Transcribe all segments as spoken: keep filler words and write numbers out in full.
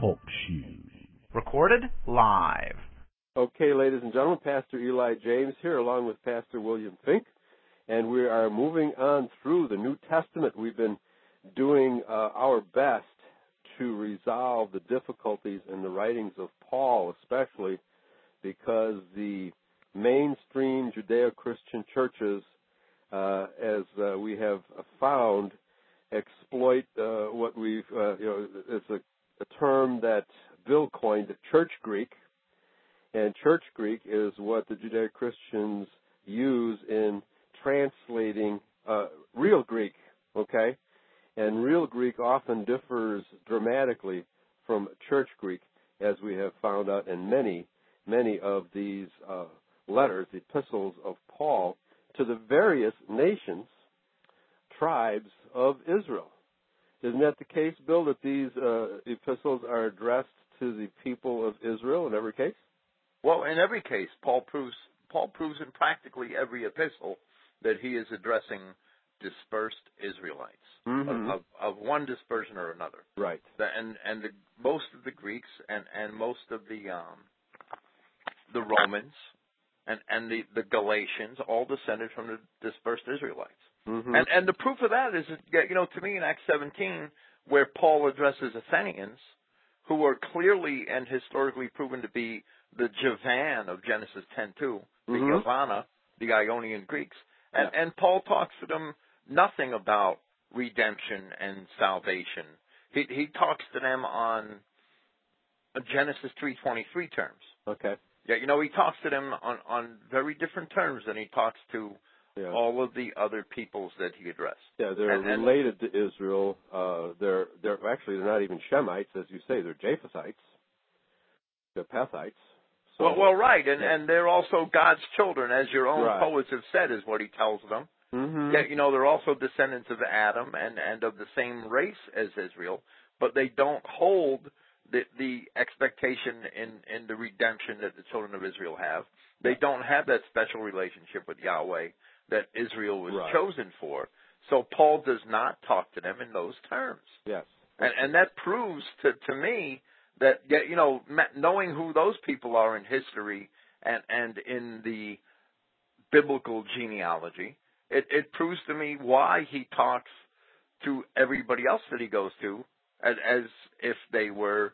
Talk Shoe. Recorded live. Okay, ladies and gentlemen, Pastor Eli James here along with Pastor William Fink, and we are moving on through the New Testament. We've been doing uh, our best to resolve the difficulties in the writings of Paul, especially because the mainstream Judeo-Christian churches, uh, as uh, we have found, exploit uh, what we've, uh, you know, it's a, a term that Bill coined, church Greek. And church Greek is what the Judeo-Christians use in translating uh, real Greek, okay? And real Greek often differs dramatically from church Greek, as we have found out in many, many of these uh, letters, the epistles of Paul, to the various nations, tribes of Israel. Isn't that the case, Bill, that these uh, epistles are addressed to the people of Israel in every case? Well, in every case, Paul proves Paul proves in practically every epistle that he is addressing dispersed Israelites mm-hmm. of, of, of one dispersion or another. Right. The, and and the, most of the Greeks and, and most of the um, the Romans and and the, the Galatians all descended from the dispersed Israelites. Mm-hmm. And and the proof of that is, you know, to me in Acts seventeen, where Paul addresses Athenians, who are clearly and historically proven to be the Javan of Genesis ten two, the mm-hmm. Yavana, the Ionian Greeks. And, yeah. and Paul talks to them nothing about redemption and salvation. He, he talks to them on Genesis three twenty-three terms. Okay. Yeah, you know, he talks to them on, on very different terms than he talks to yeah. all of the other peoples that he addressed. Yeah, they're and, related and, to Israel. Uh, they're they're actually they're not even Shemites, as you say. They're Japhethites. They're Pethites. So, well, well, right, and yeah. and they're also God's children, as your own right. poets have said, is what he tells them. Mm-hmm. Yeah, you know, they're also descendants of Adam and, and of the same race as Israel, but they don't hold the the expectation in, in the redemption that the children of Israel have. They don't have that special relationship with Yahweh that Israel was right. chosen for. So Paul does not talk to them in those terms. Yes. And, and that proves to, to me that, you know, knowing who those people are in history and, and in the biblical genealogy, it, it proves to me why he talks to everybody else that he goes to as, as if they were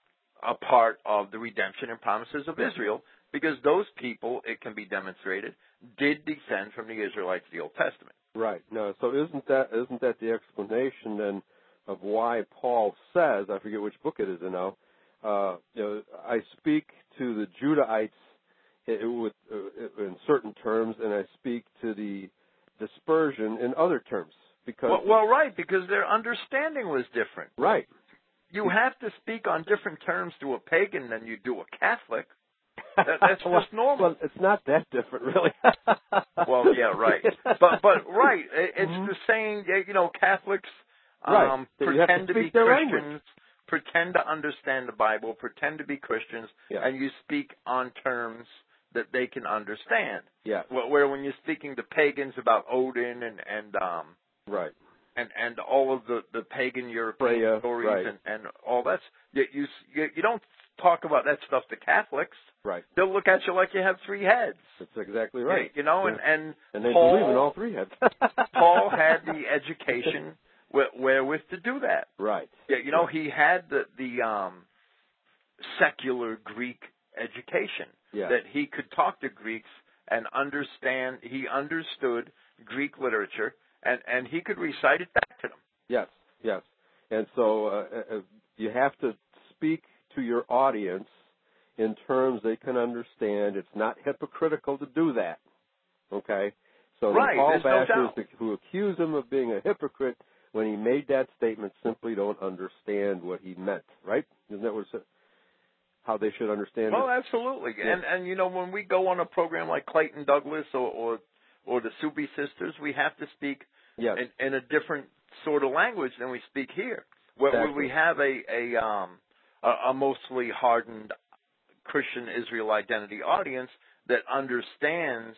a part of the redemption and promises of Israel, because those people, it can be demonstrated, did descend from the Israelites of the Old Testament. Right. No. So isn't that isn't that the explanation then of why Paul says, I forget which book it is in now, uh, you know, I speak to the Judahites with, uh, in certain terms, and I speak to the dispersion in other terms. Because well, well, right, because their understanding was different. Right. You have to speak on different terms to a pagan than you do a Catholic. That, that's well, just normal. Well, it's not that different, really. Well, yeah, right. But, but right, it's mm-hmm. the saying, you know, Catholics um, right. pretend to, to be Christians, language. pretend to understand the Bible, pretend to be Christians, yeah. and you speak on terms that they can understand. Yeah. Where when you're speaking to pagans about Odin and, and um right. and and all of the, the pagan European Freya, stories right. and, and all that, you, you you don't talk about that stuff to Catholics. Right. They'll look at you like you have three heads. That's exactly right. You know, yeah. and, and and they Paul, believe in all three heads. Paul had the education wherewith to do that. Right. Yeah, you know, he had the the um, secular Greek education yeah. that he could talk to Greeks and understand. He understood Greek literature, and, and he could recite it back to them. Yes, yes. And so uh, uh, you have to speak to your audience in terms they can understand. It's not hypocritical to do that. Okay? So right, the Paul there's no bashers who accuse him of being a hypocrite when he made that statement simply don't understand what he meant, right? Isn't that what it's, how they should understand well, it? Well, absolutely. Yeah. And, and, you know, when we go on a program like Clayton Douglas or, or, or the Subi Sisters, we have to speak yes. in, in a different sort of language than we speak here, where, exactly. where we have a, a, um, a, a mostly hardened Christian Israel identity audience that understands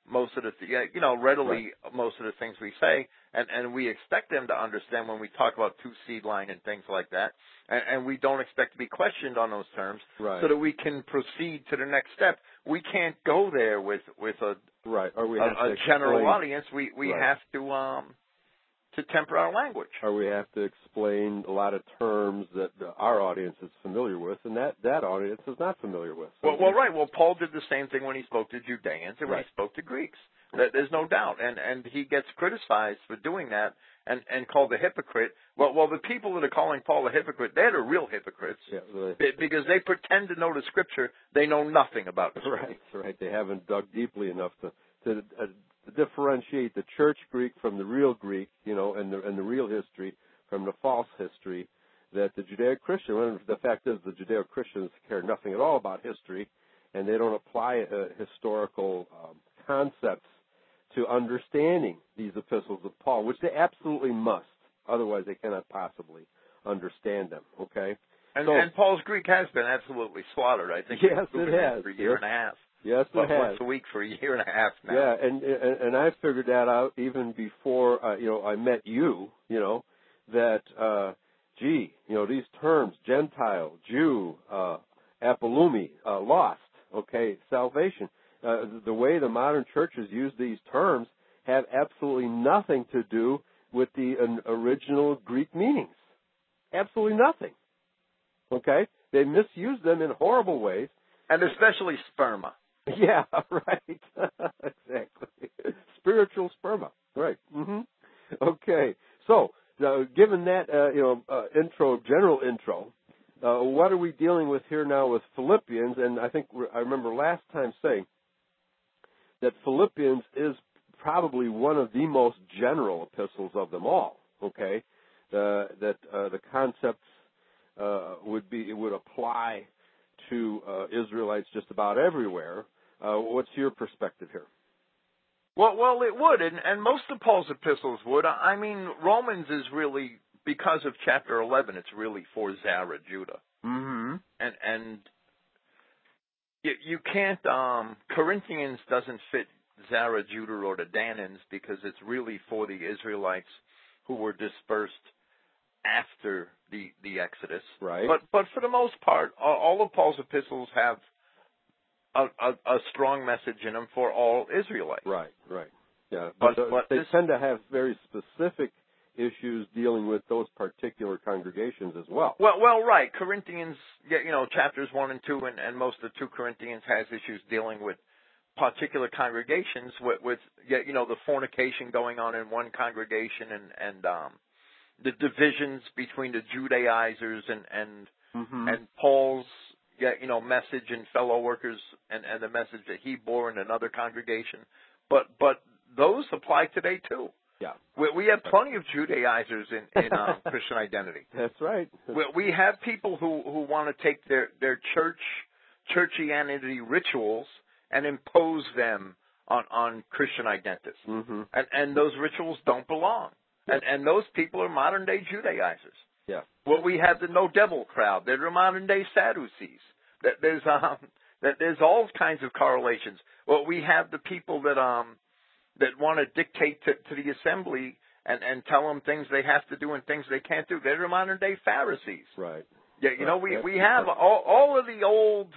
most of the, th- you know, readily Right. most of the things we say, and, and we expect them to understand when we talk about two-seed line and things like that, and, and we don't expect to be questioned on those terms, Right. so that we can proceed to the next step. We can't go there with with a Right. Or we a, have to a general explain, audience. We we Right. have to um to temper our language. or we have to explain a lot of terms that uh, our audience is familiar with, and that, that audience is not familiar with. So Well, well, right. Well, Paul did the same thing when he spoke to Judeans and when Right. he spoke to Greeks. There- There's no doubt, and and he gets criticized for doing that and and called a hypocrite. Well, well, the people that are calling Paul a hypocrite, they're the real hypocrites, Yeah, the, be- because they pretend to know the Scripture, they know nothing about the Scripture. right, right. They haven't dug deeply enough to to, uh, to differentiate the church Greek from the real Greek, you know, and the and the real history from the false history. That the Judeo-Christian, well, the fact is, the Judeo-Christians care nothing at all about history, and they don't apply uh, historical um, concepts to understanding these epistles of Paul, which they absolutely must. Otherwise, they cannot possibly understand them. Okay. And, So- and Paul's Greek has been absolutely slaughtered. I think Yes, it's been it has. for a year Yes. and a half. Yes, it But has. once a week for a year and a half now. Yeah, and, and and I figured that out even before uh, you know I met you. You know that uh, gee, you know these terms: Gentile, Jew, uh, apolumi, uh, lost. Okay, salvation. Uh, the way the modern churches use these terms have absolutely nothing to do with the uh, original Greek meanings. Absolutely nothing. Okay, they misuse them in horrible ways. And especially sperma. Yeah, right. Exactly. Spiritual sperma. Right. hmm Okay. So, uh, given that uh, you know uh, intro, general intro, uh, what are we dealing with here now with Philippians? And I think we're, I remember last time saying that Philippians is probably one of the most general epistles of them all. Okay, uh, that uh, the concepts uh, would be it would apply to uh, Israelites just about everywhere. Uh, what's your perspective here? Well, well, it would, and, and most of Paul's epistles would. I mean, Romans is really, because of chapter eleven, it's really for Zara, Judah. Mm-hmm. And and you, you can't, um, Corinthians doesn't fit Zara, Judah, or the Danans because it's really for the Israelites who were dispersed after the, the Exodus. Right. But but for the most part, all, all of Paul's epistles have a, a, a strong message in them for all Israelites. Right, right. Yeah, But- but, uh, but they this- tend to have very specific issues dealing with those particular congregations as well. Well, well, right. Corinthians, yeah, you know, chapters one and two, and, and most of the two Corinthians has issues dealing with particular congregations with, with yeah, you know, the fornication going on in one congregation, and and um, the divisions between the Judaizers and and Mm-hmm. and Paul's, yeah, you know, message and fellow workers, and, and the message that he bore in another congregation. But but those apply today too. Yeah. We, we have plenty of Judaizers in in uh, Christian identity. That's right. We, we have people who who want to take their their church churchianity rituals and impose them on on Christian identists, Mm-hmm. and and those rituals don't belong. And and those people are modern day Judaizers. Yeah. Well, we have the no devil crowd. They're the modern day Sadducees. That there's um that there's all kinds of correlations. Well, we have the people that um that want to dictate to, to the assembly and and tell them things they have to do and things they can't do. They're the modern day Pharisees. Right. Yeah, you know, we Right. we have all all of the old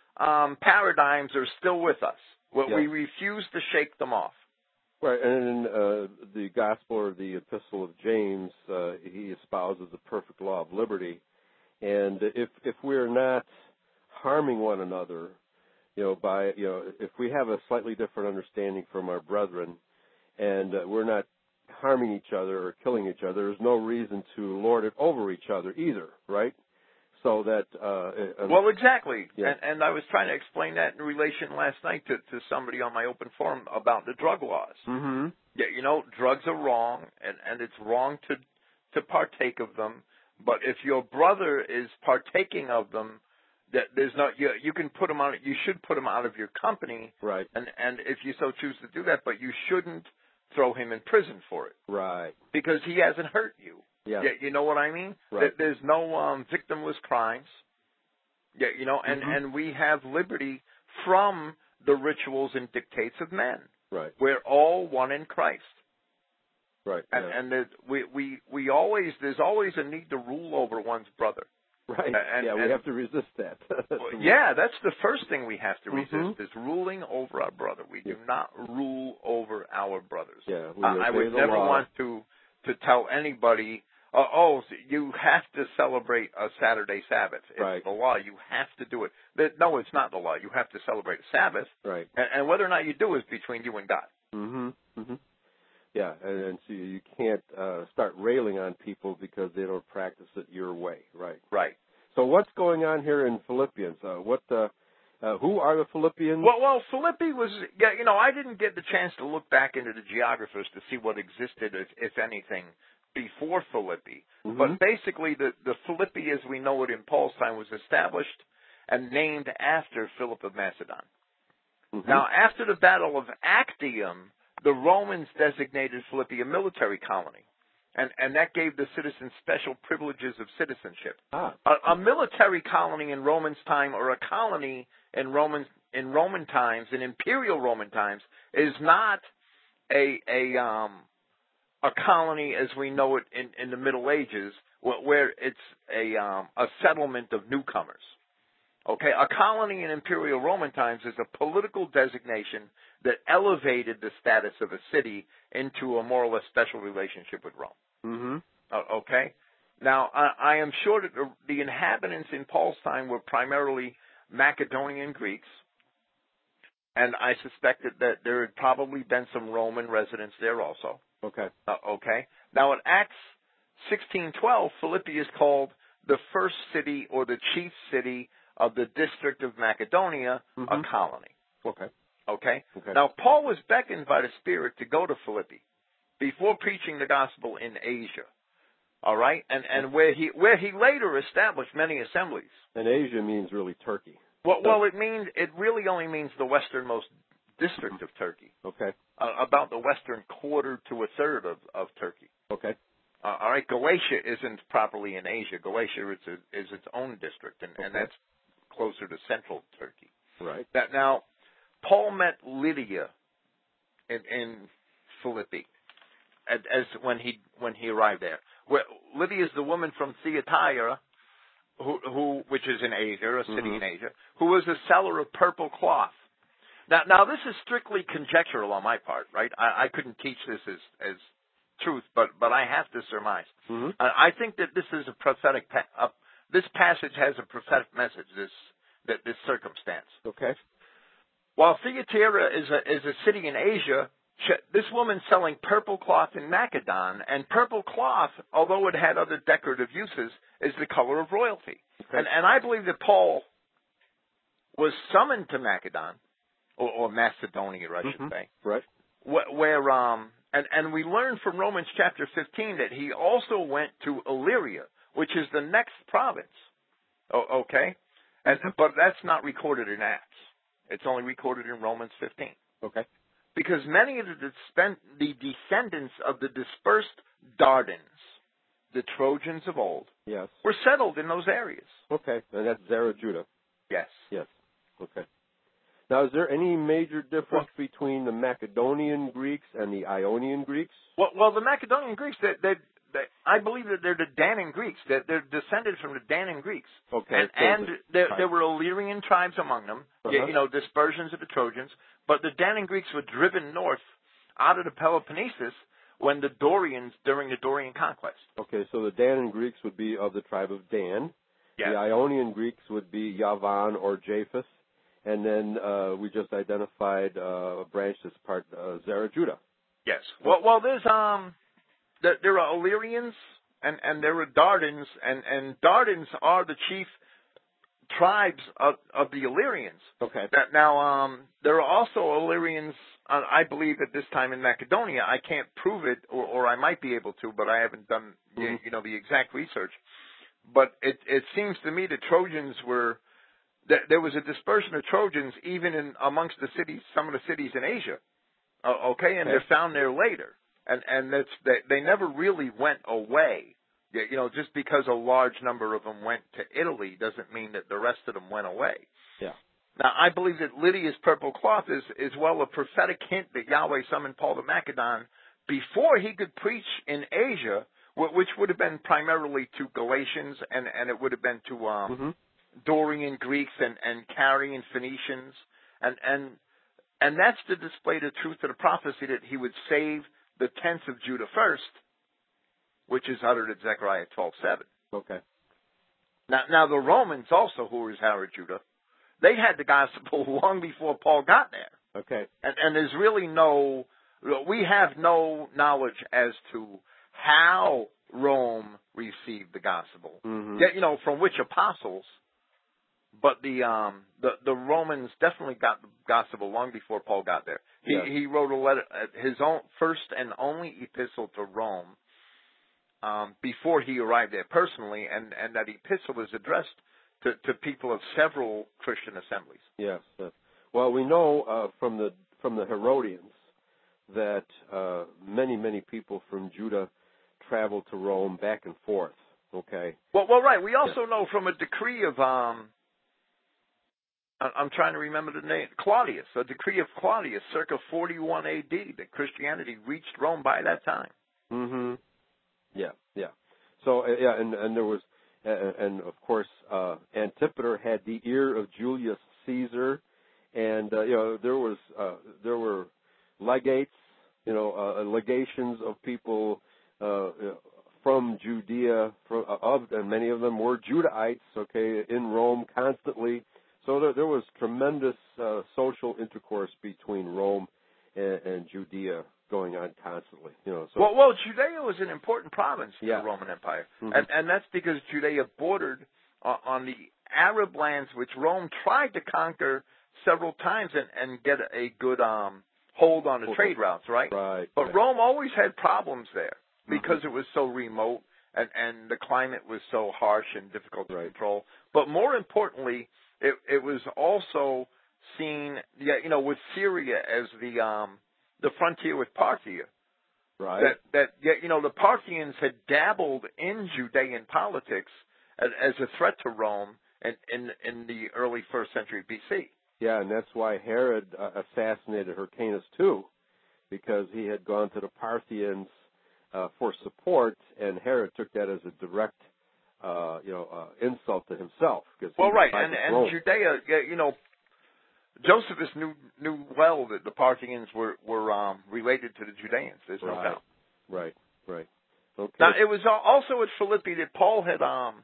um paradigms are still with us. Well, Yeah. we refuse to shake them off. Right, and in uh, the Gospel or the Epistle of James, uh, he espouses the perfect law of liberty. And if if we're not harming one another, you know, by you know, if we have a slightly different understanding from our brethren, and uh, we're not harming each other or killing each other, there's no reason to lord it over each other either, right? So that uh, Well, exactly. Yeah. And, and I was trying to explain that in relation last night to, to somebody on my open forum about the drug laws. mm-hmm. Yeah, you know, drugs are wrong, and, and it's wrong to to partake of them. But if your brother is partaking of them, that there's no you, you can put him on. You should put him out of your company, Right, and and if you so choose to do that, but you shouldn't throw him in prison for it right, because he hasn't hurt you. yeah, Yeah, you know what I mean? Right. There- There's no um, victimless crimes. Yeah, you know, and, Mhm. and we have liberty from the rituals and dictates of men. Right. We're all one in Christ. Right. And, Yeah. and there's- we, we, we always, there's always a need to rule over one's brother. Right. And, yeah, we and, have to resist that. well, yeah, that's the first thing we have to resist Mm-hmm. is ruling over our brother. We do Yeah. not rule over our brothers. Yeah, we I, I obey would the never law. want to to tell anybody, uh, oh, you have to celebrate a Saturday Sabbath. It's Right. the law. You have to do it. That, no, it's not the law. You have to celebrate a Sabbath. Right. And, and whether or not you do is between you and God. Mm-hmm. Mm-hmm. Yeah, and, and so you can't uh, start railing on people because they don't practice it your way. Right. Right. So what's going on here in Philippians? Uh, what? Uh, uh, who are the Philippians? Well, well, Philippi was, yeah, you know, I didn't get the chance to look back into the geographers to see what existed, if, if anything, before Philippi. Mm-hmm. But basically, the, the Philippi as we know it in Paul's time was established and named after Philip of Macedon. Mm-hmm. Now, after the Battle of Actium, the Romans designated Philippi a military colony. And, and that gave the citizens special privileges of citizenship. Ah. A, a military colony in Romans' time, or a colony in Roman in Roman times, in imperial Roman times, is not a a um a colony as we know it in, in the Middle Ages, where, where it's a um a settlement of newcomers. Okay, a colony in imperial Roman times is a political designation that elevated the status of a city into a more or less special relationship with Rome. Mm-hmm. Uh, okay? Now, I, I am sure that the, the inhabitants in Paul's time were primarily Macedonian Greeks, and I suspected that there had probably been some Roman residents there also. Okay. Uh, okay? Now, in Acts sixteen twelve, Philippi is called the first city or the chief city of the district of Macedonia, Mm-hmm. a colony. Okay. Okay? Okay. Now, Paul was beckoned by the Spirit to go to Philippi before preaching the gospel in Asia. All right? And and where he where he later established many assemblies. And Asia means really Turkey. Well, well, it means it really only means the westernmost district of Turkey, Okay. uh, about the western quarter to a third of, of Turkey. Okay. Uh, all right, Galatia isn't properly in Asia. Galatia is, a, is its own district, and, and Okay. that's closer to central Turkey. Right. That now, Paul met Lydia in, in Philippi as, as when he when he arrived there. Where, Lydia is the woman from Thyatira, who, who which is in Asia, a city Mm-hmm. in Asia, who was a seller of purple cloth. Now, now this is strictly conjectural on my part, right? I, I couldn't teach this as as truth, but but I have to surmise. Mm-hmm. I, I think that this is a prophetic. Pa- uh, this passage has a prophetic message. This that this circumstance. Okay. While Thyatira is a is a city in Asia, this woman selling purple cloth in Macedon, and purple cloth, although it had other decorative uses, is the color of royalty. Okay. And and I believe that Paul was summoned to Macedon, or, or Macedonia, I should Mm-hmm. say, Right. where, where um and and we learn from Romans chapter fifteen that he also went to Illyria, which is the next province. Oh, okay, and but that's not recorded in Acts. It's only recorded in Romans fifteen. Okay. Because many of the, dispen- the descendants of the dispersed Dardans, the Trojans of old, Yes. were settled in those areas. Okay. And that's Zara Judah. Yes. Yes. Okay. Now, is there any major difference between the Macedonian Greeks and the Ionian Greeks? Well, well the Macedonian Greeks, they, they, they, I believe that they're the Danaan Greeks. They're, they're descended from the Danaan Greeks. Okay. And, so and the- there, there were Illyrian tribes among them, Uh-huh. you know, dispersions of the Trojans. But the Danaan Greeks were driven north out of the Peloponnesus when the Dorians, during the Dorian conquest. Okay, so the Danaan Greeks would be of the tribe of Dan. Yes. The Ionian Greeks would be Yavan or Japheth. And then uh, we just identified uh, a branch that's part uh, Zara Judah. Yes. Well, well, there's um, there, there are Illyrians and and there are Dardans, and and Dardans are the chief tribes of of the Illyrians. Okay. That now um, there are also Illyrians, uh, I believe, at this time in Macedonia. I can't prove it, or, or I might be able to, but I haven't done Mm-hmm. you, you know the exact research. But it it seems to me the Trojans were. There was a dispersion of Trojans even in amongst the cities, some of the cities in Asia. Uh, okay, and Okay. they're found there later, and and that's they, they never really went away. You know, just because a large number of them went to Italy doesn't mean that the rest of them went away. Yeah. Now, I believe that Lydia's purple cloth is, is well a prophetic hint that Yahweh summoned Paul to Macedon before he could preach in Asia, which would have been primarily to Galatians, and, and it would have been to um, Mm-hmm. Dorian Greeks and, and Carian Phoenicians. And, and, and that's to display the truth of the prophecy that he would save the tents of Judah first, which is uttered at Zechariah twelve seven. Okay. Now, now the Romans also, who were Zara Judah, they had the gospel long before Paul got there. Okay. And, and there's really no, we have no knowledge as to how Rome received the gospel. Mm-hmm. Yet, you know, from which apostles, but the um the the Romans definitely got the gospel long before Paul got there. He Yes. he wrote a letter, his own first and only epistle to Rome, um, before he arrived there personally, and and that epistle was addressed to, to people of several Christian assemblies. Yes. yes. Well, we know uh, from the from the Herodians that uh, many many people from Judah traveled to Rome back and forth. Okay. Well, well, right. We also know from a decree of um, I- I'm trying to remember the name, Claudius, a decree of Claudius, circa forty-one A D, that Christianity reached Rome by that time. Mm-hmm. Yeah. Yeah. So uh, yeah, and and there was, uh, and of course, uh, Antipater had the ear of Julius Caesar, and uh, you know there was uh, there were legates, you know, uh, legations of people uh, from Judea, from, uh, of, and many of them were Judahites, okay, in Rome constantly. So there, there was tremendous uh, social intercourse between Rome and, and Judea going on constantly. You know, so Well, well, Judea was an important province to Yeah. the Roman Empire, Mhm. and and that's because Judea bordered uh, on the Arab lands, which Rome tried to conquer several times and and get a good um hold on the Hold trade on. routes, right? right. But right. Rome always had problems there because Mhm. it was so remote and, and the climate was so harsh and difficult to Right. control. But more importantly, it, it was also seen, yeah, you know, with Syria as the um, the frontier with Parthia. Right. That that yeah, you know, the Parthians had dabbled in Judean politics as, as a threat to Rome in, in in the early first century B C. Yeah, and that's why Herod uh, assassinated Hyrcanus too, because he had gone to the Parthians uh, for support, and Herod took that as a direct, uh, you know, uh, insult to himself. Because Well, he right, tried and to and Rome. Judea, yeah, you know, Josephus knew knew well that the Parthians were were um, related to the Judeans. There's no Right. doubt. Right, right. Okay. Now, it was al- also at Philippi that Paul had um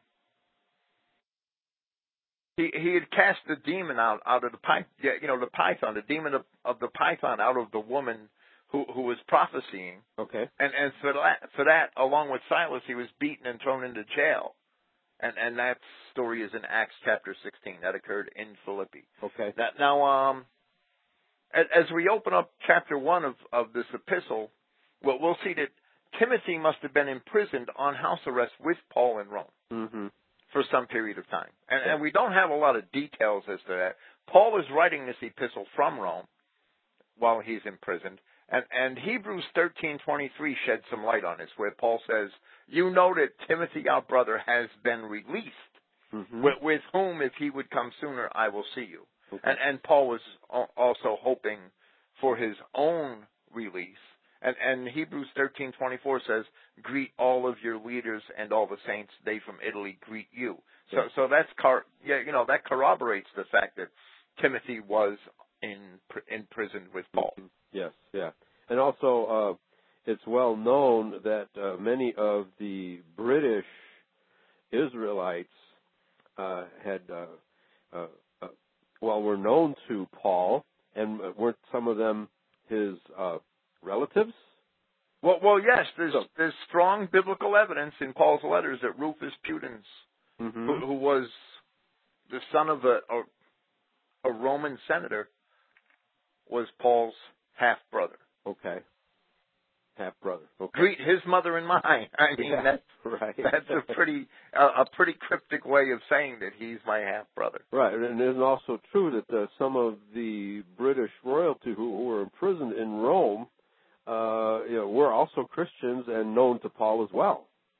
he he had cast the demon out out of the python, yeah, you know, the python, the demon of, of the python out of the woman who who was prophesying, Okay. and and for that for that along with Silas he was beaten and thrown into jail, and and that story is in Acts chapter sixteen. That occurred in Philippi. Okay. That now um as, as we open up chapter one of of this epistle, well, we'll see that Timothy must have been imprisoned on house arrest with Paul in Rome Mm-hmm. for some period of time. And, Yeah. and we don't have a lot of details as to that. Paul is writing this epistle from Rome while he's imprisoned. And, and Hebrews thirteen twenty-three sheds some light on this, where Paul says, you know that Timothy, our brother, has been released, Mm-hmm. with, with whom, if he would come sooner, I will see you. Okay. And, and Paul was al- also hoping for his own release. And, and Hebrews thirteen twenty-four says, greet all of your leaders and all the saints. They from Italy greet you. So, Yeah. so that's car, yeah, you know, that corroborates the fact that Timothy was in imprisoned with Paul. Mhm. Yes, yeah. And also, uh, it's well known that uh, many of the British Israelites uh, had, uh, uh, uh, well, were known to Paul, and weren't some of them his uh, relatives? Well, well, yes, there's So- there's strong biblical evidence in Paul's letters that Rufus Pudens, Mm-hmm. who, who was the son of a, a a Roman senator, was Paul's half brother. Okay. Half brother. Okay. Greet his mother and mine. I mean, Yeah, that's right. that's a pretty uh, a pretty cryptic way of saying that he's my half brother. Right, and it's also true that uh, some of the British royalty who, who were imprisoned in Rome, uh, you know, were also Christians and known to Paul as well.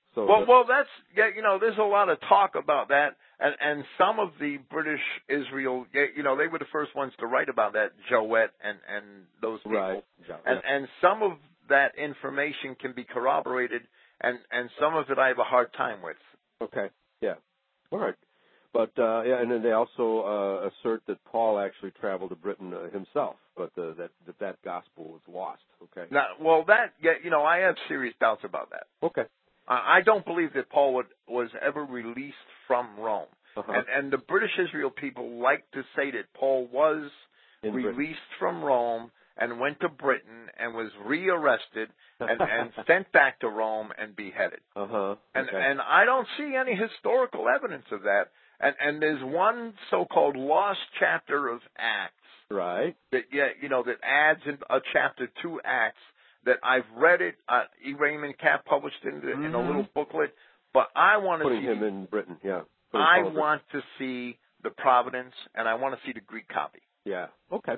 So well, the, well, that's yeah. You know, there's a lot of talk about that, and and some of the British Israel, you know, they were the first ones to write about that, Jowett and and those people, right. Yeah, and yeah. and some of that information can be corroborated, and and some of it I have a hard time with. Okay. Yeah. All right. But uh, yeah, and then they also uh, assert that Paul actually traveled to Britain uh, himself, but uh, that, that that gospel was lost. Okay. Now, well, that yeah, you know, I have serious doubts about that. Okay. I I don't believe that Paul would, was ever released from Rome. Uh-huh. And, and the British Israel people like to say that Paul was In released Britain. from Rome and went to Britain and was rearrested and, and sent back to Rome and beheaded. Uh-huh. And, Okay. and I don't see any historical evidence of that. And, and there's one so-called lost chapter of Acts Right. that, yeah, you know, that adds in a chapter to Acts that I've read it. Uh, E. Raymond Capp published it in, the, mm-hmm. in a little booklet. But I want to Putting see him in Britain, yeah. Putting I Paul in Britain. want to see the Providence, and I want to see the Greek copy. Yeah. Okay.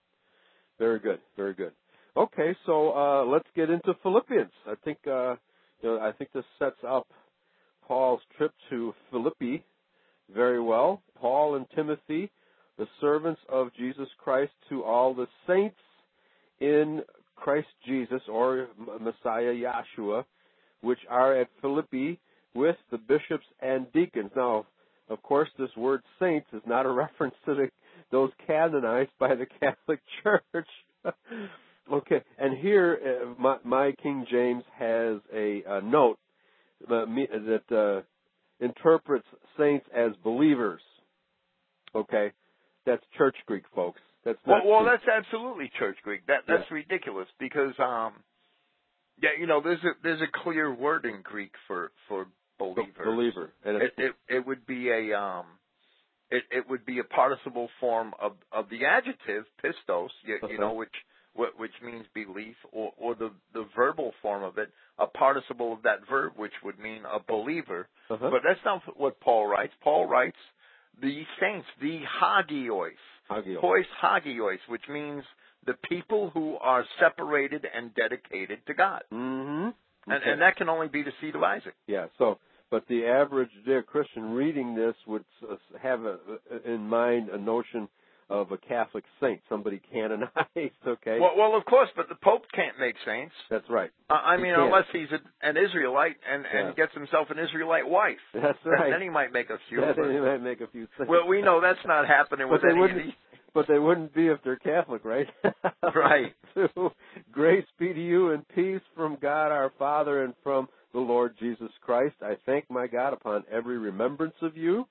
Very good. Very good. Okay, so uh, let's get into Philippians. I think uh, you know, I think this sets up Paul's trip to Philippi very well. Paul and Timothy, the servants of Jesus Christ, to all the saints in Christ Jesus, or Messiah Yahshua, which are at Philippi, with the bishops and deacons. Now, of course, this word saints is not a reference to the, those canonized by the Catholic Church. Okay, and here uh, my, my King James has a, a note uh, me, that uh, interprets saints as believers. Okay, that's Church Greek, folks. That's not. Well, well Greek. that's absolutely Church Greek. That that's Yeah. ridiculous because, um, yeah, you know, there's a there's a clear word in Greek for for believers. Believer, and It, it's, it it would be a um, it it would be a participle form of of the adjective pistos, you, you know, which which means belief, or or the the verbal form of it, a participle of that verb, which would mean a believer. uh-huh. But that's not what Paul writes. Paul writes the saints, the hagios, Hagios. pois hagios, which means the people who are separated and dedicated to God. Mm-hmm. Okay. And, and that can only be the seed of Isaac. Yeah. So, but the average Judeo-Christian reading this would uh, have a, in mind a notion of a Catholic saint, somebody canonized. Okay. Well, well, of course, but the Pope can't make saints. That's right. Uh, I He mean, can't. unless he's a, an Israelite and, Yeah. and gets himself an Israelite wife. That's Then- right. Then he might make a few. Yeah, but- they might make a few saints. well, we know that's not happening But with they any of wouldn't. these. But they wouldn't be if they're Catholic, right? Right. So, grace be to you and peace from God our Father and from the Lord Jesus Christ. I thank my God upon every remembrance of you,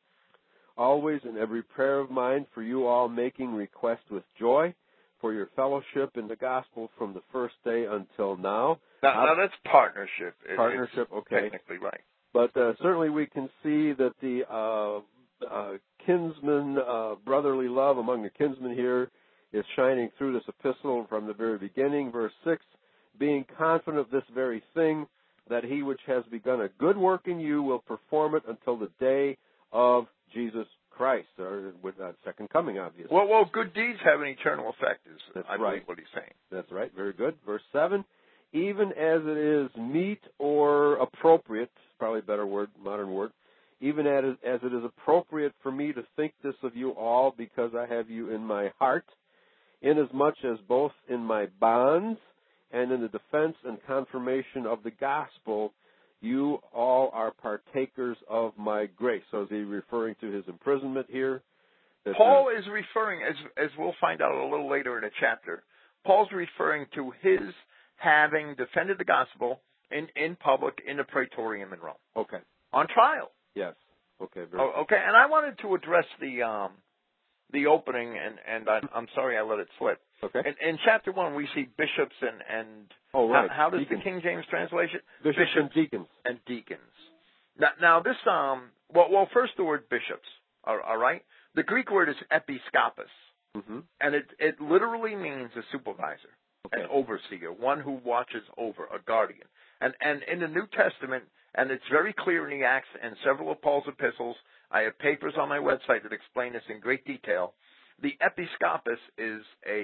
always in every prayer of mine, for you all making request with joy for your fellowship in the gospel from the first day until now. Now, now that's partnership. It- Partnership, it's okay. Technically right. But uh, certainly we can see that the uh, uh, kinsman, uh, brotherly love among the kinsmen here is shining through this epistle from the very beginning. Verse six, being confident of this very thing, that he which has begun a good work in you will perform it until the day of Jesus Christ, or with that second coming, obviously. Well, well, good deeds have an eternal effect, is That's I right. believe what he's saying. That's right. Very good. Verse seven, even as it is meet or appropriate, probably a better word, modern word, even as as it is appropriate for me to think this of you all, because I have you in my heart, inasmuch as both in my bonds and in the defense and confirmation of the gospel, you all are partakers of my grace. So is he referring to his imprisonment here? That, Paul uh, is referring, as as we'll find out a little later in a chapter, Paul's referring to his having defended the gospel in, in public in the praetorium in Rome. okay. On trial. Yes. Okay. Very Oh, okay, and I wanted to address the um, the opening, and, and I, I'm sorry I let it slip. Okay. In, in chapter one, we see bishops and, and Oh, right. how, how does Deacons. the King James translation? Bishops, and deacons. and deacons. Now, now this, um, well, well, first the word bishops, all, all right? The Greek word is episkopos, Mm-hmm. and it, it literally means a supervisor, Okay. an overseer, one who watches over, a guardian. And, and in the New Testament, and it's very clear in the Acts and several of Paul's epistles, I have papers on my website that explain this in great detail. The episkopos is a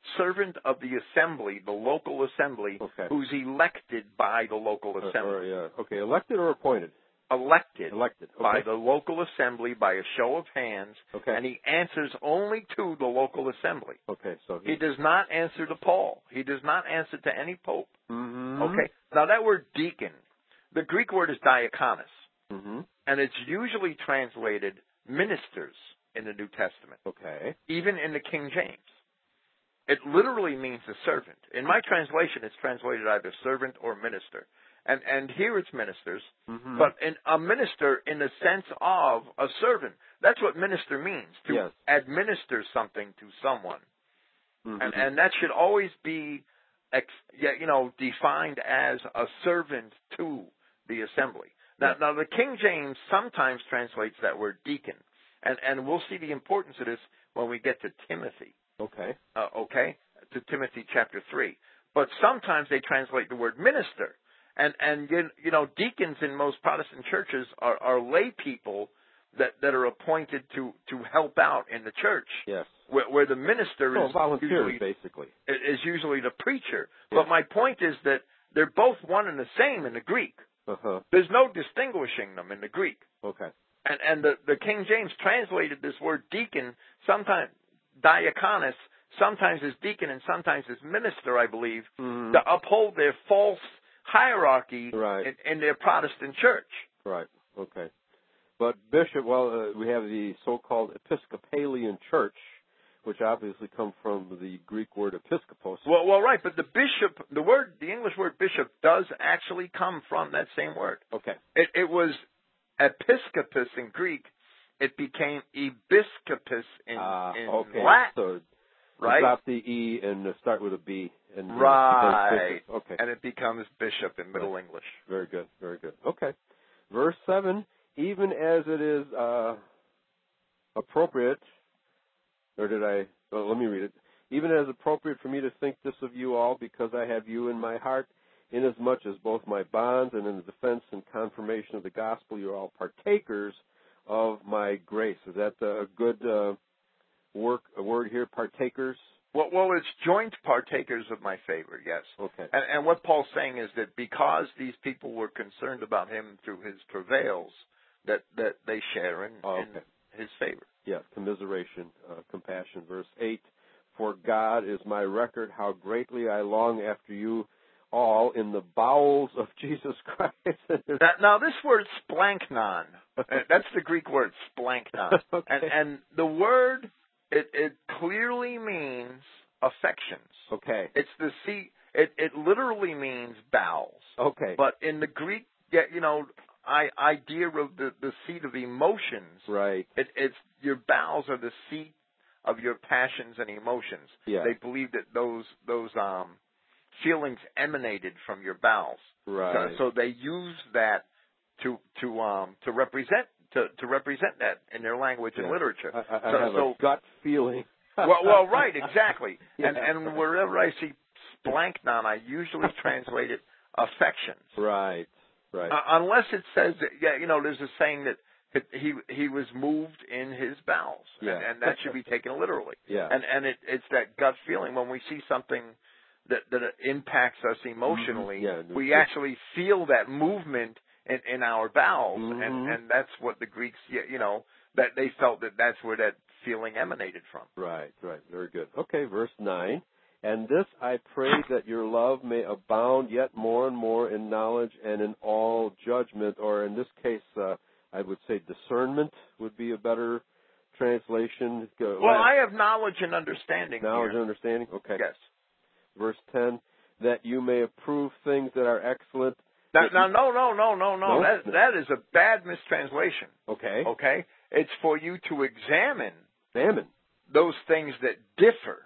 servant of the assembly, the local assembly, Okay. who's elected by the local Or, assembly. or, yeah. Okay, elected or appointed? Elected. Elected. Okay. By the local assembly by a show of hands, Okay. and he answers only to the local assembly. Okay, so He does not answer to Paul. He does not answer to any pope. Mm-hmm. Okay? Now that word deacon, the Greek word is diakonos, Mm-hmm. and it's usually translated ministers in the New Testament, Okay. even in the King James. It literally means a servant. In my translation, it's translated either servant or minister. And and here it's ministers, Mm-hmm. but in a minister in the sense of a servant. That's what minister means, to Yes. administer something to someone. Mm-hmm. And and that should always be, ex, yeah, you know, defined as a servant to the assembly. Now, Yeah. now the King James sometimes translates that word deacon, and and we'll see the importance of this when we get to Timothy. Okay. Uh, okay, to Timothy chapter three. But sometimes they translate the word minister, and and you, you know, deacons in most Protestant churches are, are lay people that, that are appointed to, to help out in the church. Yes. Where, where the minister So is volunteers, usually, basically. is usually the preacher. Yeah. But my point is that they're both one and the same in the Greek. Uh-huh. There's no distinguishing them in the Greek. Okay. And and the, the King James translated this word deacon, sometimes diakonos, sometimes as deacon and sometimes as minister, I believe, Mm-hmm. to uphold their false hierarchy Right. in, in their Protestant church. Right. Okay. But bishop, well, uh, we have the so-called Episcopalian Church, which obviously come from the Greek word episkopos. Well, well, right, but the bishop, the word, the English word bishop, does actually come from that same word. Okay. It, it was episkopos in Greek. It became episkopos in, Uh, in okay. Latin, So right? drop the E and uh, start with a B. And, uh, Right. bishop. Okay. And it becomes bishop in Middle Right. English. Very good. Very good. Okay. Verse seven, even as it is uh, appropriate, or did I, well, let me read it. Even as appropriate for me to think this of you all, because I have you in my heart, inasmuch as both my bonds and in the defense and confirmation of the gospel, you are all partakers of my grace. Is that a good uh, work, a word here, partakers? Well, well, it's joint partakers of my favor, yes. Okay. And, and what Paul's saying is that because these people were concerned about him through his travails, that, that they share in, Oh, in okay. his favor. Yeah, commiseration, uh, compassion. Verse eight, for God is my record, how greatly I long after you all in the bowels of Jesus Christ. Now, now this word splanknon, uh, that's the Greek word splanknon. Okay. And, and the word, it, it clearly means affections. Okay. It's the seat, it, it literally means bowels. Okay. But in the Greek, yeah, you know, I, idea of the, the seat of emotions, Right. it, it's your bowels are the seat of your passions and emotions. Yeah. They believe that those those um, feelings emanated from your bowels. Right. So, so they use that to to um, to represent to, to represent that in their language Yeah. and literature. I, I so, have so, a gut feeling. well, well, right, exactly. Yeah. And and wherever I see splanknon, I usually translate it affections. Right. Right. Uh, unless it says that, yeah, you know, there's a saying that he he was moved in his bowels, Yeah. and, and that should be taken literally. Yeah. And and it, it's that gut feeling when we see something that that impacts us emotionally, Mm-hmm. Yeah. we actually feel that movement in, in our bowels, Mm-hmm. and and that's what the Greeks, yeah, you know, that they felt that that's where that feeling emanated from. Right. Right. Very good. Okay. Verse nine. And this I pray that your love may abound yet more and more in knowledge and in all judgment, or in this case, uh, I would say discernment would be a better translation. Go, Well, I have knowledge and understanding knowledge here. and understanding. Okay. Yes. Verse ten, that you may approve things that are excellent. Now, that now you- no, no, no, no, no. No? That that is a bad mistranslation. Okay. Okay? It's for you to examine Salmon. those things that differ,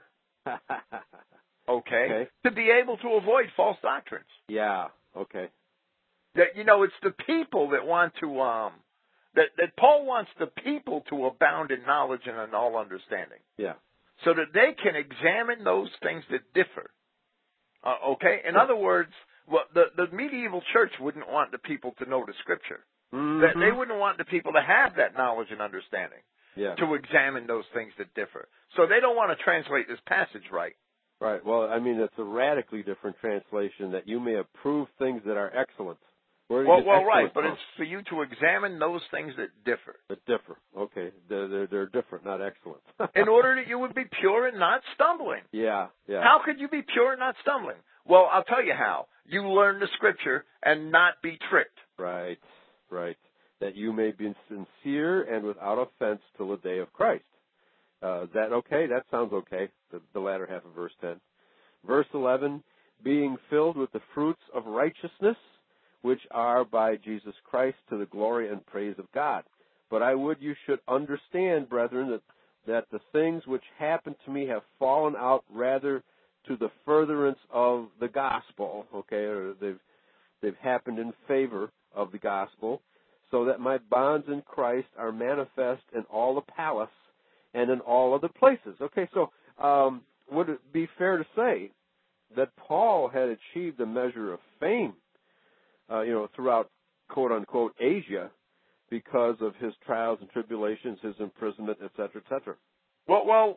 okay, Okay. to be able to avoid false doctrines. Yeah. Okay. That, you know, it's the people that want to, um, that, that Paul wants the people to abound in knowledge and in all understanding, Yeah. so that they can examine those things that differ. Uh, okay? In Sure. other words, well, the, the medieval church wouldn't want the people to know the Scripture. Mm-hmm. That they wouldn't want the people to have that knowledge and understanding, Yeah. to examine those things that differ. So they don't want to translate this passage right. Right. Well, I mean, it's a radically different translation, that you may approve things that are excellent. Where do you Well, get well, excellent right, but from? it's for you to examine those things that differ. That differ. Okay. They're, they're, they're different, not excellent. In order that you would be pure and not stumbling. Yeah, yeah. How could you be pure and not stumbling? Well, I'll tell you how. You learn the Scripture and not be tricked. Right, right. That you may be sincere and without offense till the day of Christ. Uh, is that okay? That sounds okay, the, the latter half of verse ten. Verse eleven, being filled with the fruits of righteousness, which are by Jesus Christ to the glory and praise of God. But I would you should understand, brethren, that, that the things which happened to me have fallen out rather to the furtherance of the gospel, okay, or they've, they've happened in favor of the gospel, so that my bonds in Christ are manifest in all the palace and in all other places. Okay, so um, would it be fair to say that Paul had achieved a measure of fame, uh, you know, throughout, quote-unquote, Asia because of his trials and tribulations, his imprisonment, et cetera, et cetera? Well, well,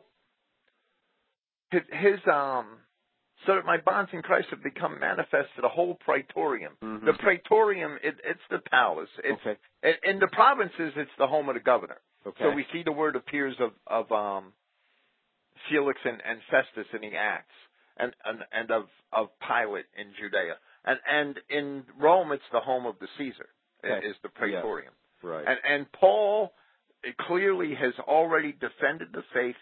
his, his um, so that my bonds in Christ have become manifest to the whole praetorium. Mm-hmm. The praetorium, it, it's the palace. It's, Okay. in, in the provinces, it's the home of the governor. Okay. So we see the word appears of, of um, Felix and, and Festus in the Acts, and, and, and of, of Pilate in Judea. And, and in Rome, it's the home of the Caesar, Okay. is the praetorium. Yes. Right. And, and Paul clearly has already defended the faith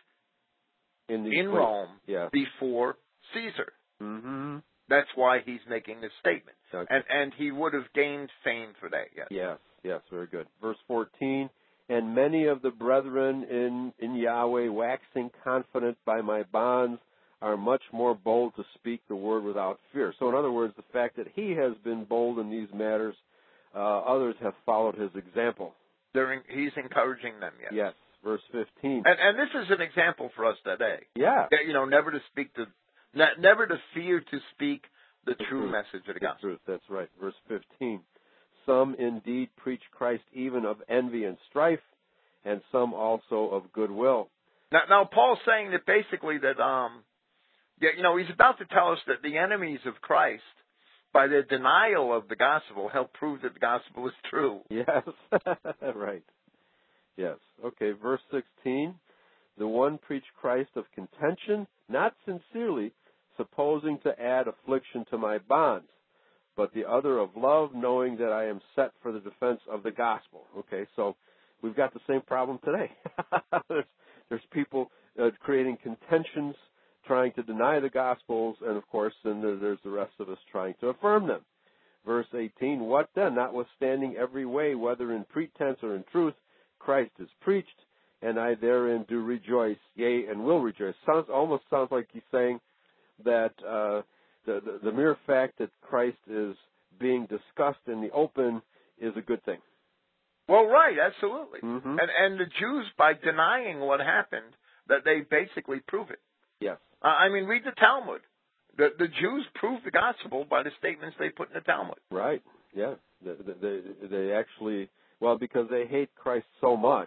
in, in Rome yes. before Caesar. Mm-hmm. That's why he's making this statement. Okay. And, and he would have gained fame for that, yes. Yes, yes, very good. Verse fourteen, and many of the brethren in, in Yahweh, waxing confident by my bonds, are much more bold to speak the word without fear. So in other words, the fact that he has been bold in these matters, uh, others have followed his example. They're in, he's encouraging them, yes. Yes, verse fifteen. And, and this is an example for us today. Yeah. That, you know, never to speak the, ne- never to fear to speak the, The true truth. message of the The gospel. truth, that's right. Verse fifteen. Some indeed preach Christ even of envy and strife, and some also of goodwill. Now, now Paul's saying that basically that, um, yeah, you know, he's about to tell us that the enemies of Christ, by their denial of the gospel, help prove that the gospel is true. Yes, right. Yes. Okay, verse sixteen. The one preach Christ of contention, not sincerely, supposing to add affliction to my bonds, but the other of love, knowing that I am set for the defense of the gospel. Okay, so we've got the same problem today. there's, there's people uh, creating contentions, trying to deny the gospels, and of course, then there's the rest of us trying to affirm them. Verse eighteen, what then? Notwithstanding every way, whether in pretense or in truth, Christ is preached, and I therein do rejoice, yea, and will rejoice. Sounds almost sounds like he's saying that uh, the, the the mere fact that Christ is being discussed in the open is a good thing. Well, right, absolutely. Mm-hmm. And and the Jews, by denying what happened, that they basically prove it. Yes. Uh, I mean, read the Talmud. The the Jews prove the gospel by the statements they put in the Talmud. Right. Yeah. They they, they actually well because they hate Christ so much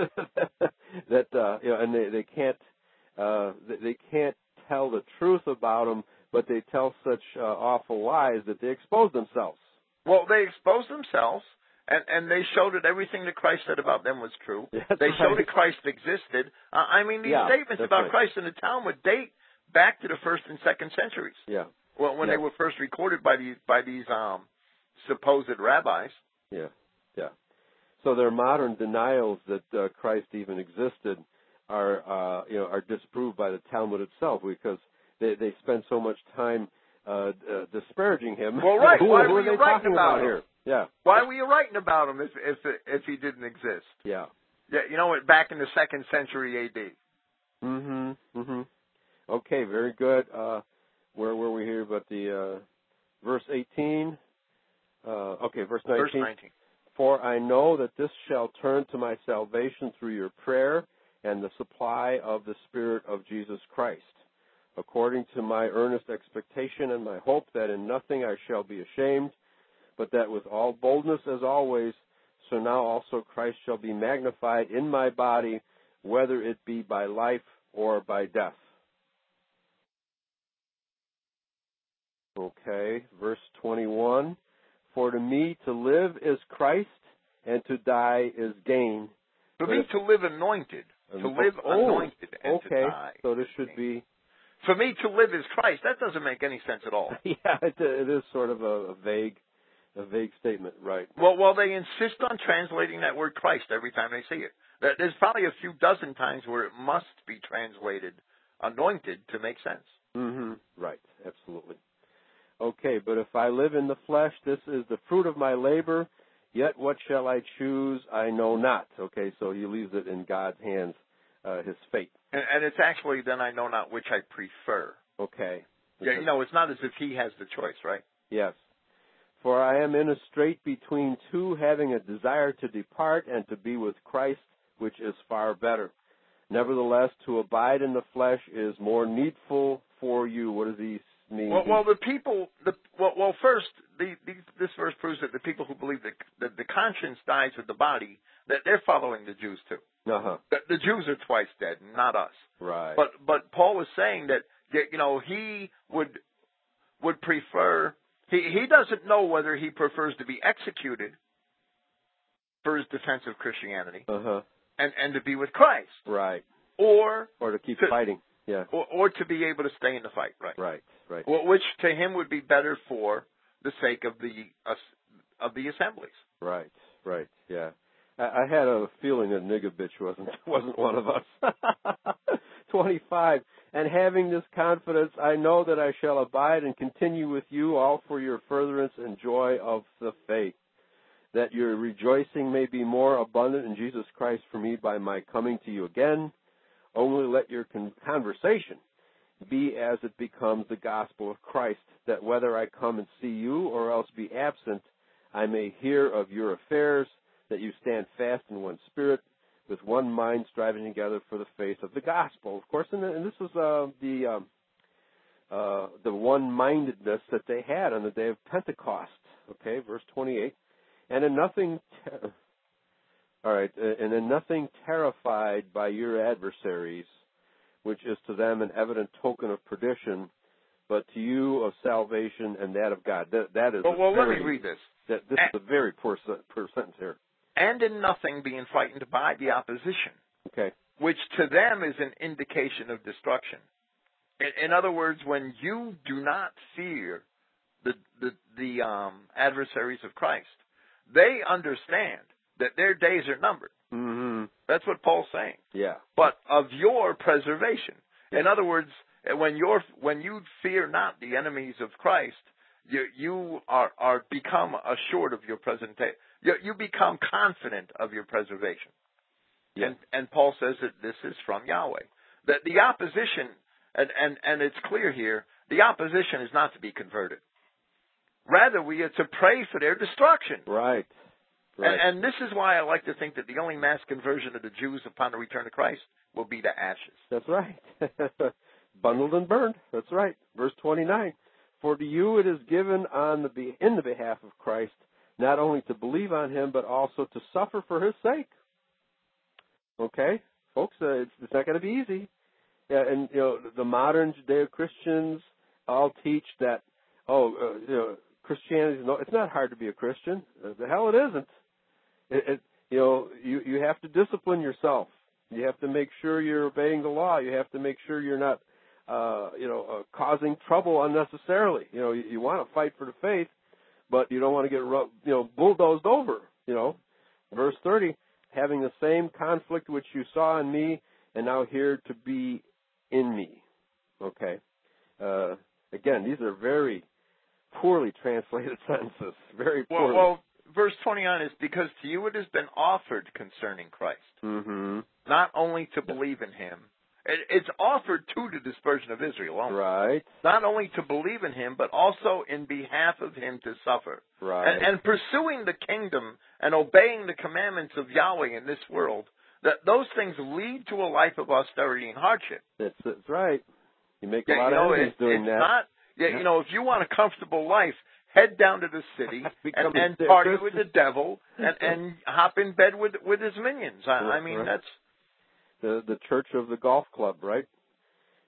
that uh, you know, and they they can't uh, they can't tell the truth about him, but they tell such uh, awful lies that they expose themselves. Well, they exposed themselves, and, and they showed that everything that Christ said about them was true. That's they showed right. that Christ existed. Uh, I mean, these Yeah, statements that's about right. Christ in the Talmud date back to the first and second centuries. Yeah. Well, when yeah. they were first recorded by these by these um, supposed rabbis. Yeah. Yeah. So their modern denials that uh, Christ even existed are uh, you know are disproved by the Talmud itself because they they spend so much time uh, uh, disparaging him. Well, right. Who, Why who were are you they writing talking about about him? here? Yeah. Why were you writing about him if if if he didn't exist? Yeah. Yeah, you know, back in the second century A D. Mhm. Mhm. Okay. Very good. Uh, where were we here? But the uh, verse eighteen. Uh, okay. Verse nineteen. Verse nineteen. For I know that this shall turn to my salvation through your prayer and the supply of the Spirit of Jesus Christ, according to my earnest expectation and my hope that in nothing I shall be ashamed, but that with all boldness as always, so now also Christ shall be magnified in my body, whether it be by life or by death. Okay, verse twenty-one. For to me to live is Christ, and to die is gain. For But me if, to live anointed, to um, live oh, anointed, and okay. to die. So this should be. For me to live is Christ. That doesn't make any sense at all. Yeah, it, it is sort of a, a vague, a vague statement, right? Well, well, they insist on translating that word Christ every time they see it. There's probably a few dozen times where it must be translated anointed to make sense. Mm-hmm. Right, absolutely. Okay, but if I live in the flesh, this is the fruit of my labor. Yet what shall I choose? I know not. Okay, so he leaves it in God's hands, uh, his fate. And, and it's actually, then I know not which I prefer. Okay. Yeah, you know, it's not as if he has the choice, right? Yes. For I am in a strait between two, having a desire to depart and to be with Christ, which is far better. Nevertheless, to abide in the flesh is more needful for you. What does he mean? Well, well the people, the, well, well first, the, the, this verse proves that the people who believe that, that the conscience dies with the body, that they're following the Jews too. Uh-huh. The, the Jews are twice dead, not us. Right. But but Paul is saying that, you know, he would would prefer. He he doesn't know whether he prefers to be executed for his defense of Christianity, uh-huh. and and to be with Christ, right, or or to keep to, fighting, yeah, or, or to be able to stay in the fight, right, right, right. Well, which to him would be better for the sake of the uh, of the assemblies. Right, right, yeah. I had a feeling that Nigabitch wasn't wasn't one of us. twenty-five. And having this confidence, I know that I shall abide and continue with you, all for your furtherance and joy of the faith, that your rejoicing may be more abundant in Jesus Christ for me by my coming to you again. Only let your con- conversation be as it becomes the gospel of Christ, that whether I come and see you or else be absent, I may hear of your affairs, that you stand fast in one spirit, with one mind striving together for the faith of the gospel. Of course, and, and this was uh, the um, uh, the one-mindedness that they had on the day of Pentecost. Okay, verse twenty-eight. And in nothing, ter- all right, and in nothing terrified by your adversaries, which is to them an evident token of perdition, but to you of salvation and that of God. That, that is. Well, well very, let me read this. That, this and, is a very poor, poor sentence here. And in nothing being frightened by the opposition, okay, which to them is an indication of destruction. In, in other words, when you do not fear the the, the um, adversaries of Christ, they understand that their days are numbered. Mm-hmm. That's what Paul's saying. Yeah. But of your preservation. In other words, when you're when you fear not the enemies of Christ, you you are are become assured of your presentation. You, you become confident of your preservation. Yeah. And and Paul says that this is from Yahweh. That the opposition, and, and, and it's clear here, the opposition is not to be converted. Rather, we are to pray for their destruction. Right. Right. And, and this is why I like to think that the only mass conversion of the Jews upon the return of Christ will be to ashes. That's right. Bundled and burned. That's right. Verse twenty-nine. For to you it is given on the in the behalf of Christ, not only to believe on him, but also to suffer for his sake. Okay, folks, uh, it's, it's not going to be easy. Yeah, and you know the modern Judeo-Christians all teach that oh, uh, you know, Christianity is no, it's not hard to be a Christian. Uh, the hell it isn't. It, it, you know, you you have to discipline yourself. You have to make sure you're obeying the law. You have to make sure you're not, uh, you know, uh, causing trouble unnecessarily. You know, you, you want to fight for the faith, but you don't want to get, you know, bulldozed over. You know, verse thirty, having the same conflict which you saw in me, and now here to be in me. Okay. Uh, again, these are very poorly translated sentences. Very poorly. Well, well verse twenty-nine is because to you it has been offered concerning Christ. Mm-hmm. Not only to believe in him. It, it's offered to the dispersion of Israel only. Right. Not only to believe in him, but also in behalf of him to suffer. Right. And, and pursuing the kingdom and obeying the commandments of Yahweh in this world, that those things lead to a life of austerity and hardship. That's, that's right. You make a yeah, lot you know, of enemies it, doing it's that. Not, yeah, yeah. You know, if you want a comfortable life, head down to the city and, and a party with the devil and, and hop in bed with with his minions. I, I mean, right. that's the the church of the golf club, right?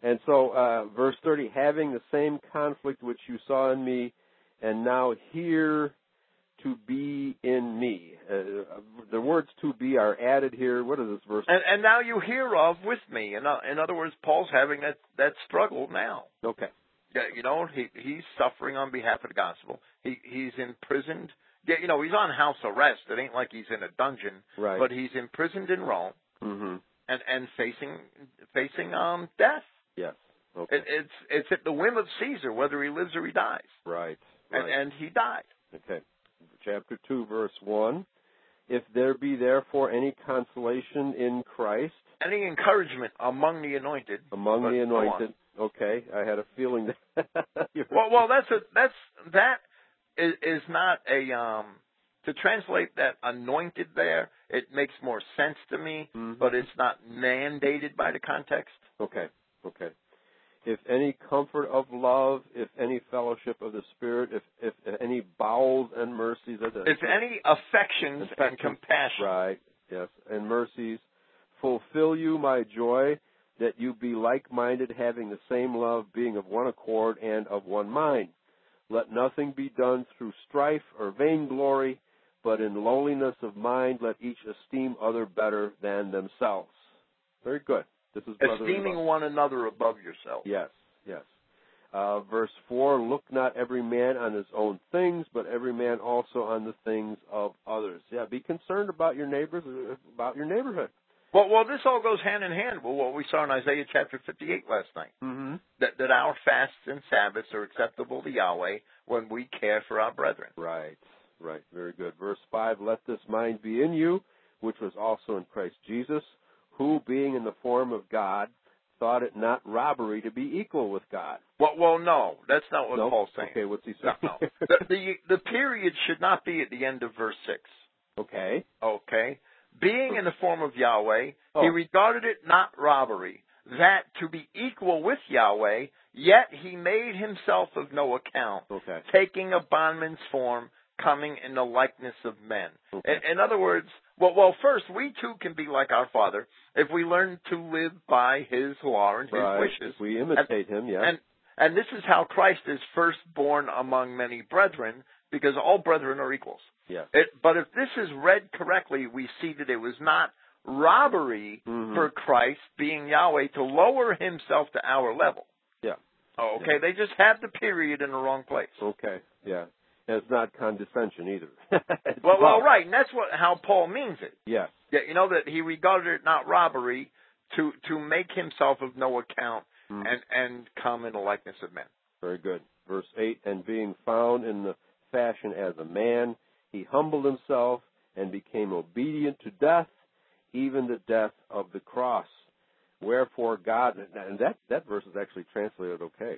And so, uh, verse thirty, having the same conflict which you saw in me, and now here to be in me. Uh, the words to be are added here. What is this verse? And, and now you hear of with me. In, uh, in other words, Paul's having that, that struggle now. Okay. Yeah, you know, he he's suffering on behalf of the gospel. He he's imprisoned. Yeah, you know, he's on house arrest. It ain't like he's in a dungeon. Right. But he's imprisoned in Rome Mm-hmm. and, and facing facing um death. Yes. Okay. It, it's it's at the whim of Caesar whether he lives or he dies. Right. And Right. and he died. Okay. Chapter two, verse one. If there be therefore any consolation in Christ, Any encouragement among the anointed. among but the go on. anointed. Okay, I had a feeling that. you were- Well, well, that's a that's that is, is not a um to translate that anointed there. It makes more sense to me, Mhm. but it's not mandated by the context. Okay. Okay. If any comfort of love, if any fellowship of the Spirit, if if any bowels and mercies, that is, If any affections and Affections, compassion, right? Yes, and mercies, fulfill you my joy, that you be like-minded, having the same love, being of one accord and of one mind. Let nothing be done through strife or vainglory, but in lowliness of mind let each esteem other better than themselves. Very good. This is brotherly esteeming love. one another above yourself. Yes, yes. Uh, verse four, look not every man on his own things, but every man also on the things of others. Yeah, be concerned about your neighbors, uh, about your neighborhood. Well, well, this all goes hand in hand with what we saw in Isaiah chapter fifty-eight last night. Mm-hmm. That, that our fasts and Sabbaths are acceptable to Yahweh when we care for our brethren. Right, right. Very good. Verse five, let this mind be in you, which was also in Christ Jesus, who, being in the form of God, thought it not robbery to be equal with God. Well, well, no, that's not what No? Paul's saying. Okay, what's he No, saying? no. the, the the period should not be at the end of verse six. Okay. Okay, being in the form of Yahweh, Oh. he regarded it not robbery, that to be equal with Yahweh, yet he made himself of no account, Okay. taking a bondman's form, coming in the likeness of men. Okay. In, in other words, well, well, first, we too can be like our Father if we learn to live by his law and his Right. wishes. If we imitate and, him, yes. And, and this is how Christ is firstborn among many brethren, because all brethren are equals. Yes. It, but if this is read correctly, we see that it was not robbery Mhm. for Christ, being Yahweh, to lower himself to our level. Yeah. Oh, okay, Yeah. they just have the period in the wrong place. Okay. Yeah. And it's not condescension either. It's Well, well, love. right, and that's what how Paul means it. Yes. Yeah, you know that he regarded it not robbery to to make himself of no account Mhm. and and come in the likeness of men. Very good. Verse eight, and being found in the fashion as a man, he humbled himself and became obedient to death, even the death of the cross. Wherefore God, and that, that verse is actually translated okay.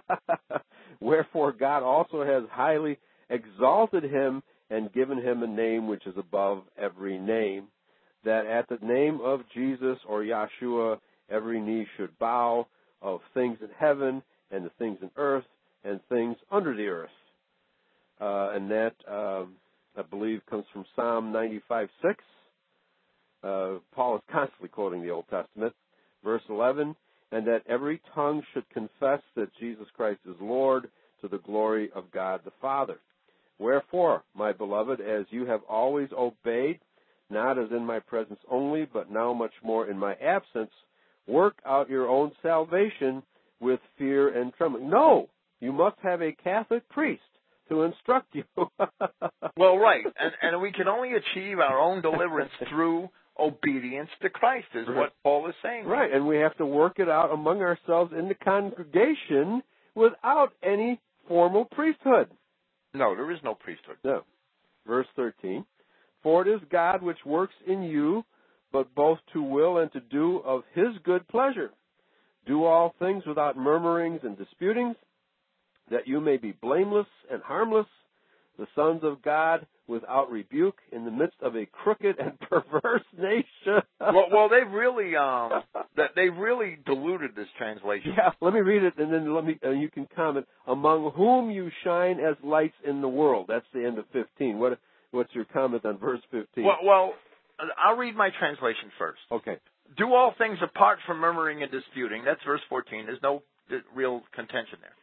Wherefore God also has highly exalted him and given him a name which is above every name, that at the name of Jesus or Yahshua every knee should bow, of things in heaven and the things in earth and things under the earth. Uh, and that, um, I believe, comes from Psalm ninety-five six. Uh, Paul is constantly quoting the Old Testament. Verse eleven, and that every tongue should confess that Jesus Christ is Lord, to the glory of God the Father. Wherefore, my beloved, as you have always obeyed, not as in my presence only, but now much more in my absence, work out your own salvation with fear and trembling. No, you must have a Catholic priest to instruct you. Well, right, and and we can only achieve our own deliverance through obedience to Christ, is Right. what Paul is saying. Right, and we have to work it out among ourselves in the congregation without any formal priesthood. No, there is no priesthood. No. Verse thirteen, for it is God which works in you, but both to will and to do of his good pleasure. Do all things without murmurings and disputings, that you may be blameless and harmless, the sons of God without rebuke in the midst of a crooked and perverse nation. well, well, they've really um, that they really diluted this translation. Yeah, let me read it, and then let me. Uh, you can comment. Among whom you shine as lights in the world. That's the end of fifteen. What What's your comment on verse fifteen? Well, well, I'll read my translation first. Okay. do all things apart from murmuring and disputing. That's verse fourteen. There's no real contention there.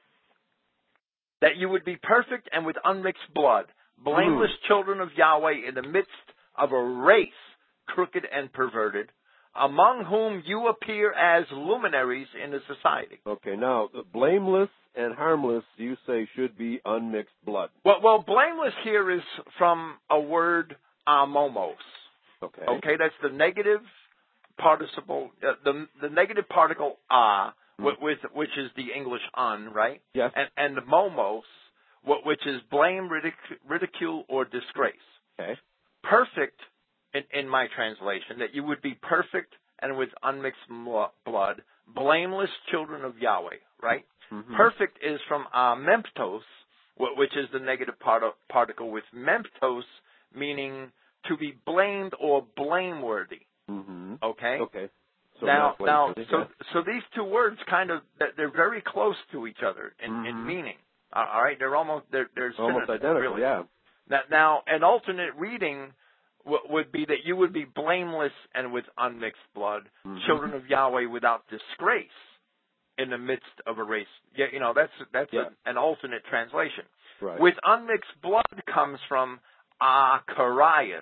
That you would be perfect and with unmixed blood, blameless mm. children of Yahweh in the midst of a race crooked and perverted, among whom you appear as luminaries in the society. Okay, now, the blameless and harmless, you say, should be unmixed blood. Well, well, blameless here is from a word, amomos. Okay. Okay, that's the negative participle, uh, the the negative particle a, with, with which is the English un, right? Yes. And and the momos, which is blame, ridic- ridicule, or disgrace. Okay. Perfect, in, in my translation, that you would be perfect and with unmixed blood, blameless children of Yahweh, right? Mm-hmm. Perfect is from uh, memptos, which is the negative part- particle with memptos, meaning to be blamed or blameworthy. Mm-hmm. Okay? Okay. So now, now, so yeah. so these two words kind of, they're very close to each other in, mm-hmm. in meaning. All right? They're almost, they're, they're almost identical, really. yeah. Now, now, an alternate reading w- would be that you would be blameless and with unmixed blood, mm-hmm. children of Yahweh without disgrace in the midst of a race. Yeah, you know, that's that's yeah. a, an alternate translation. Right. With unmixed blood comes from akarias,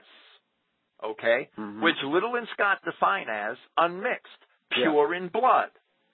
okay, mm-hmm. which Little and Scott define as unmixed, pure yeah. in blood,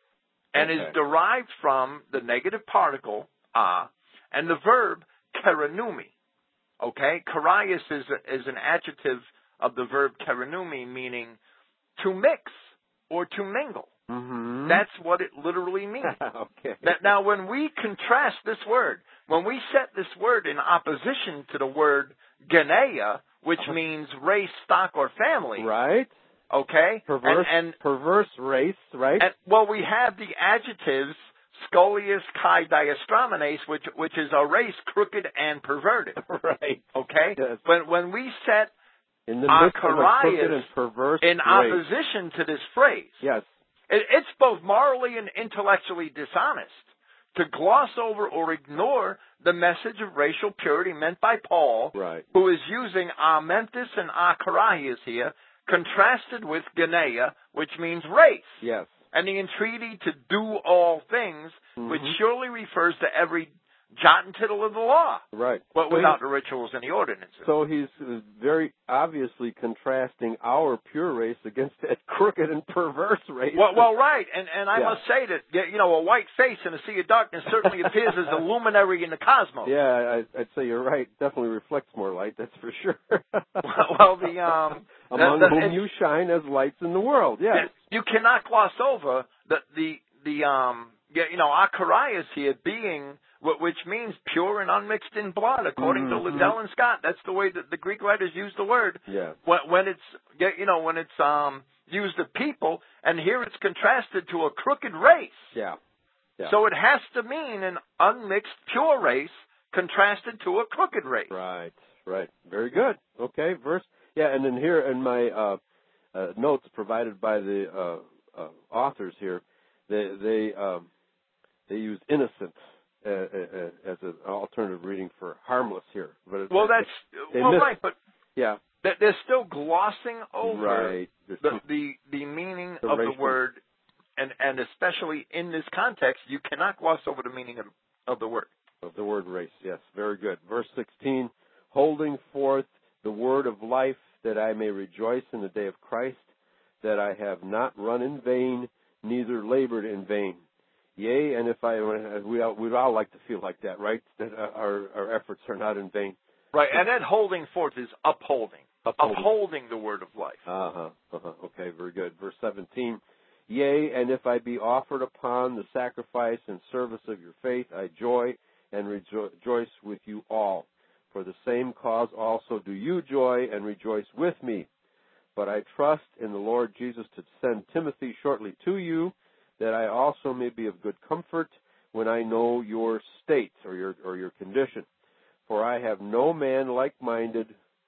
and okay. is derived from the negative particle a and the verb keranumi. Okay, karias is a, is an adjective of the verb keranumi, meaning to mix or to mingle. Mm-hmm. That's what it literally means. Okay. Now, now, when we contrast this word, when we set this word in opposition to the word genea, which means race, stock, or family, right? Okay, perverse, and, and perverse race, right? And, well, we have the adjectives scolius kai diastramenes, which which is a race crooked and perverted. Right. Okay. Yes. When when we set in the midst of a crooked and perverse in race. opposition to this phrase, yes, it, it's both morally and intellectually dishonest to gloss over or ignore the message of racial purity meant by Paul, right. who is using amentis and akarias here, contrasted with genea, which means race. Yes. And the entreaty to do all things, mm-hmm. which surely refers to every jot and tittle of the law. Right. But so without the rituals and the ordinances. So he's very obviously contrasting our pure race against that crooked and perverse race. Well, well right. And and I yeah. must say that, you know, a white face in a sea of darkness certainly appears as a luminary in the cosmos. Yeah, I, I'd say you're right. Definitely reflects more light, that's for sure. well, well, the... um. Among the, the, whom you shine as lights in the world, yes. You cannot gloss over the, the, the um, you know, akarias here being, which means pure and unmixed in blood, according mm-hmm. to Liddell and Scott. That's the way that the Greek writers use the word. Yeah. When, when it's, you know, when it's um, used of people, and here it's contrasted to a crooked race. Yeah. yeah. So it has to mean an unmixed, pure race contrasted to a crooked race. Right, right. Very good. Okay, verse. Yeah, and then here in my uh, uh, notes provided by the uh, uh, authors here, they they um, they use innocent uh, uh, as an alternative reading for harmless here. But well, that's they well, missed, right, but yeah, they're still glossing over right. the, the the meaning the of racial. the word, and and especially in this context, you cannot gloss over the meaning of, of the word. Of the word race, yes, very good. Verse sixteen, holding forth the word of life, that I may rejoice in the day of Christ, that I have not run in vain, neither labored in vain. Yea, and if I, we all, we'd all like to feel like that, right? That our, our efforts are not in vain. Right, and that holding forth is upholding. Upholding, upholding the word of life. Uh-huh, uh-huh. Okay, very good. Verse seventeen, yea, and if I be offered upon the sacrifice and service of your faith, I joy and rejoice with you all. For the same cause also do you joy and rejoice with me. But I trust in the Lord Jesus to send Timothy shortly to you, that I also may be of good comfort when I know your state or your or your condition. For I have no man like-minded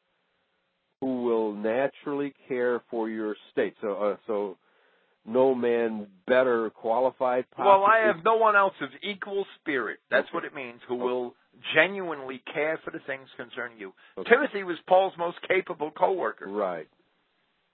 who will naturally care for your state. So, uh, so no man better qualified. Possibly. Well, I have no one else of equal spirit. That's okay. what it means. Who okay. will genuinely care for the things concerning you. Okay. Timothy was Paul's most capable co-worker. Right, right.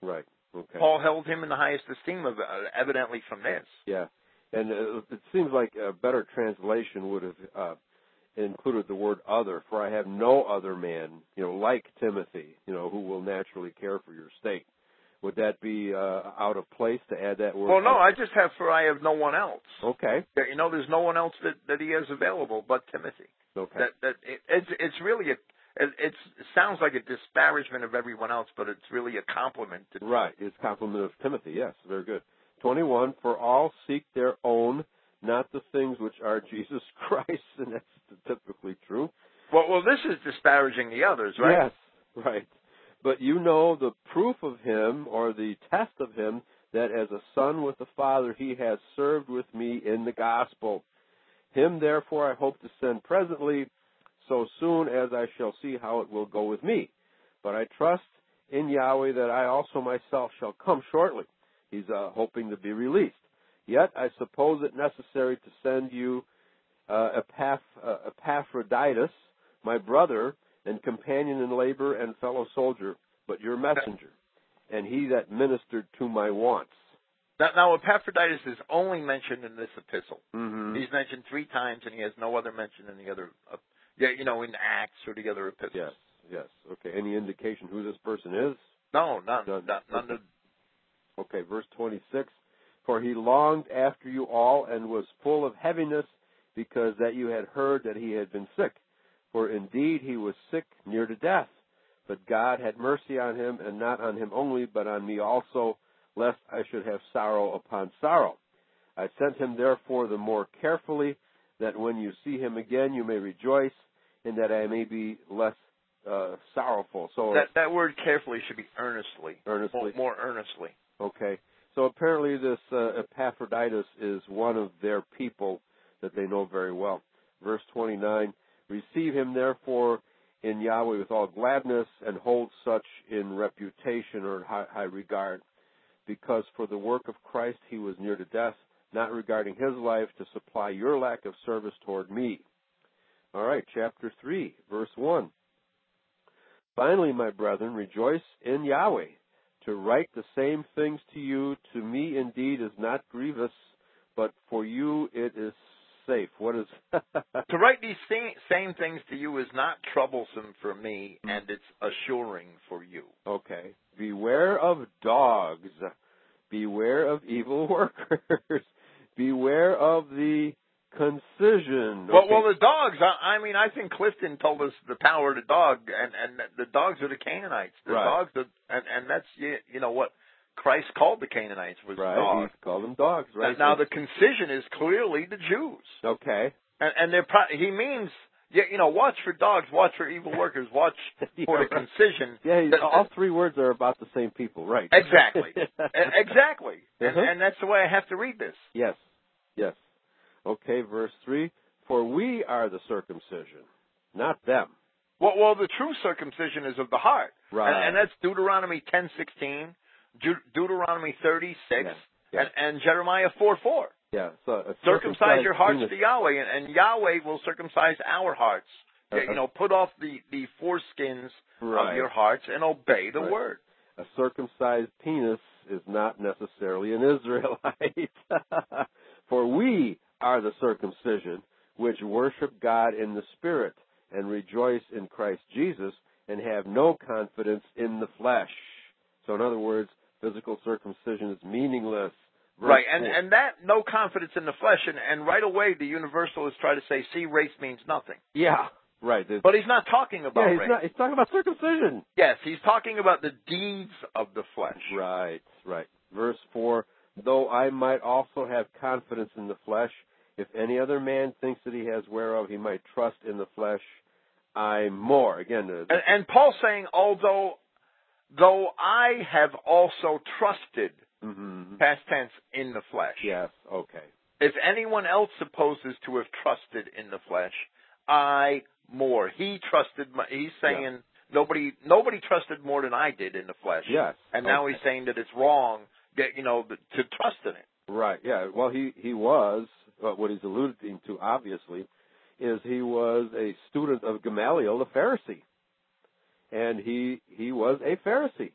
Okay. Paul held him in the highest esteem, of, uh, evidently from this. Yeah. And it, it seems like a better translation would have uh, included the word other, for I have no other man, you know, like Timothy, you know, who will naturally care for your state. Would that be uh, out of place to add that word? Well, no, I just have, for I have no one else. Okay. You know, there's no one else that, that he has available but Timothy. Okay. That that it, it's it's really a it, it's, it sounds like a disparagement of everyone else, but it's really a compliment to Right. It's compliment of Timothy. Yes, very good. twenty-one, for all seek their own, not the things which are Jesus Christ, and that's typically true. Well, well, this is disparaging the others, right? Yes, right. But you know the proof of him, or the test of him, that as a son with the Father he has served with me in the gospel. Him, therefore, I hope to send presently, so soon as I shall see how it will go with me. But I trust in Yahweh that I also myself shall come shortly. He's uh, hoping to be released. Yet I suppose it necessary to send you uh, Epaph- uh, Epaphroditus, my brother and companion in labor and fellow soldier, but your messenger, and he that ministered to my wants. Now, now Epaphroditus is only mentioned in this epistle. Mm-hmm. He's mentioned three times, and he has no other mention in the other, uh, yeah, you know, in Acts or the other epistles. Yes, yes. Okay, any indication who this person is? No, none. None. None, none Okay. of, Okay, verse twenty-six. For he longed after you all and was full of heaviness because that you had heard that he had been sick. For indeed he was sick near to death. But God had mercy on him, and not on him only, but on me also, lest I should have sorrow upon sorrow. I sent him therefore the more carefully, that when you see him again you may rejoice, and that I may be less uh, sorrowful. So that, that word carefully should be earnestly. Earnestly. More, more earnestly. Okay. So apparently this uh, Epaphroditus is one of their people that they know very well. Verse twenty-nine, receive him therefore in Yahweh with all gladness, and hold such in reputation or high, high regard, because for the work of Christ he was near to death, not regarding his life, to supply your lack of service toward me. All right, chapter three, verse one. Finally, my brethren, rejoice in Yahweh. To write the same things to you, to me indeed is not grievous, but for you it is safe. What is To write these same, same things to you is not troublesome for me, and it's assuring for you. Okay. Beware of dogs. Beware of evil workers. Beware of the concision. Well, Okay. well, the dogs. I, I mean, I think Clifton told us the power of the dog, and and the dogs are the Canaanites. The Right. dogs, are, and and that's you you know what Christ called the Canaanites was Right. dogs. He called them dogs, right? Now the concision is clearly the Jews, Okay. and and they're pro- he means yeah, you know, watch for dogs, watch for evil workers, watch Yeah, for the right. concision. Yeah, That- all three words are about the same people, right? Exactly, E- exactly, and Uh-huh. and that's the way I have to read this. Yes. Yes. Okay, verse three. For we are the circumcision, not them. Well, well, the true circumcision is of the heart, Right. and, and that's Deuteronomy ten sixteen, Deut- Deuteronomy thirty six, Yeah. Yeah. and, and Jeremiah four four. Yeah. So a Circumcise your hearts penis- to Yahweh, and, and Yahweh will circumcise our hearts. You- Uh-huh. You know, put off the the foreskins Right. of your hearts and obey the Right. word. A circumcised penis is not necessarily an Israelite. For we are the circumcision, which worship God in the Spirit, and rejoice in Christ Jesus, and have no confidence in the flesh. So in other words, physical circumcision is meaningless. Verse Right, and four. and that no confidence in the flesh, and, and right away the universalists try to say, see, race means nothing. Yeah, right. It's- But he's not talking about yeah, he's, race. not, he's talking about circumcision. Yes, he's talking about the deeds of the flesh. Right, right. Verse four, though I might also have confidence in the flesh, if any other man thinks that he has whereof he might trust in the flesh, I more. Again, uh, And, and Paul's saying, although though I have also trusted, mm-hmm. past tense, in the flesh. Yes, okay. If anyone else supposes to have trusted in the flesh, I more. He trusted. My, he's saying Yeah. nobody nobody trusted more than I did in the flesh. Yes. And now okay. he's saying that it's wrong. That you know to trust in it. Right, yeah. Well, he, he was, uh, what he's alluding to, obviously, is he was a student of Gamaliel, the Pharisee. And he he was a Pharisee.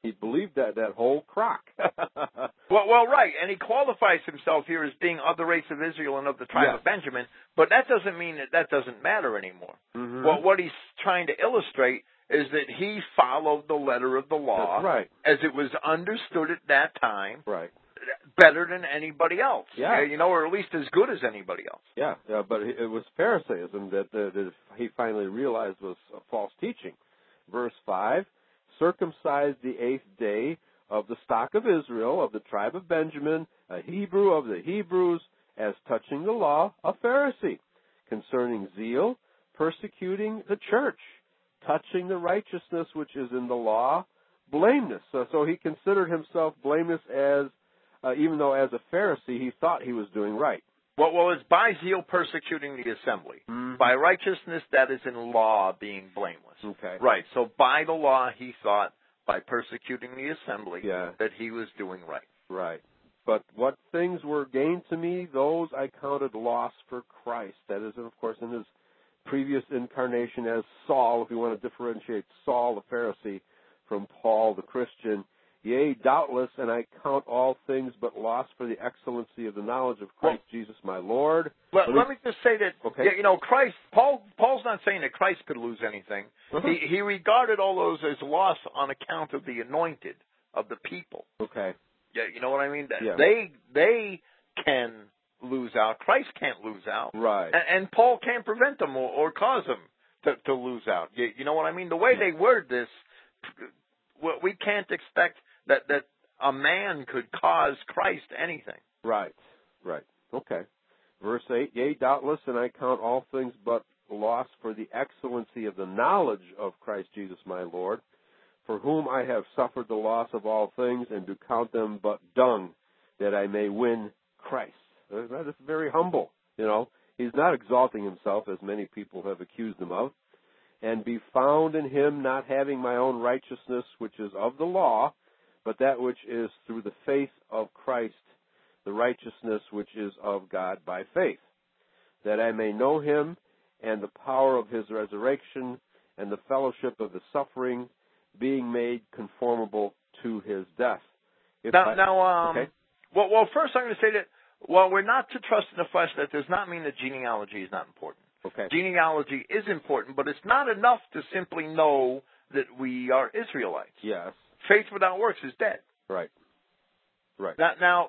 He believed that that whole crock. well, well, right, and he qualifies himself here as being of the race of Israel and of the tribe yes. of Benjamin, but that doesn't mean that that doesn't matter anymore. Mm-hmm. Well, what he's trying to illustrate is that he followed the letter of the law That's right. as it was understood at that time. Right. Better than anybody else. Yeah. You know, or at least as good as anybody else. Yeah, yeah, but it was Pharisaism that, that, that he finally realized was a false teaching. Verse five, circumcised the eighth day of the stock of Israel, of the tribe of Benjamin, a Hebrew of the Hebrews, as touching the law, a Pharisee, concerning zeal, persecuting the church, touching the righteousness which is in the law, blameless. So, so he considered himself blameless as Uh, even though as a Pharisee he thought he was doing right. Well, well it's by zeal persecuting the assembly. Mm-hmm. By righteousness, that is in law being blameless. Okay. Right. So by the law, he thought, by persecuting the assembly, yeah. that he was doing right. Right. But what things were gained to me, those I counted loss for Christ. That is, of course, in his previous incarnation as Saul, if you want to differentiate Saul the Pharisee from Paul the Christian. Yea, doubtless, and I count all things but loss for the excellency of the knowledge of Christ well, Jesus my Lord. Let, let, me, let me just say that, okay. you know, Christ, Paul, Paul's not saying that Christ could lose anything. Uh-huh. He, he regarded all those as loss on account of the anointed, of the people. Okay. Yeah, you know what I mean? Yeah. They, they can lose out. Christ can't lose out. Right. And, and Paul can't prevent them or, or cause them to, to lose out. You, you know what I mean? The way they word this, we can't expect that that a man could cause Christ anything. Right, right. Okay. Verse eight, yea, doubtless, and I count all things but loss for the excellency of the knowledge of Christ Jesus my Lord, for whom I have suffered the loss of all things, and do count them but dung, that I may win Christ. That is very humble, you know. He's not exalting himself, as many people have accused him of, and be found in him, not having my own righteousness, which is of the law, but that which is through the faith of Christ, the righteousness which is of God by faith, that I may know him and the power of his resurrection and the fellowship of the suffering, being made conformable to his death. If now, I, now um, okay. well, well, first I'm going to say that while we're not to trust in the flesh, that does not mean that genealogy is not important. Okay. Genealogy is important, but it's not enough to simply know that we are Israelites. Yes. Faith without works is dead. Right. Right. Now, now,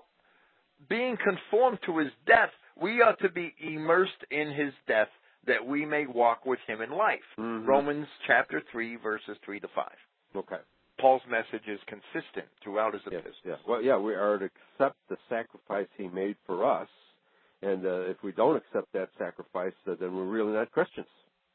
being conformed to his death, we are to be immersed in his death that we may walk with him in life. Mm-hmm. Romans chapter three, verses three to five. Okay. Paul's message is consistent throughout his epistle. Yes, yes. Well, yeah, we are to accept the sacrifice he made for us, and uh, if we don't accept that sacrifice, uh, then we're really not Christians.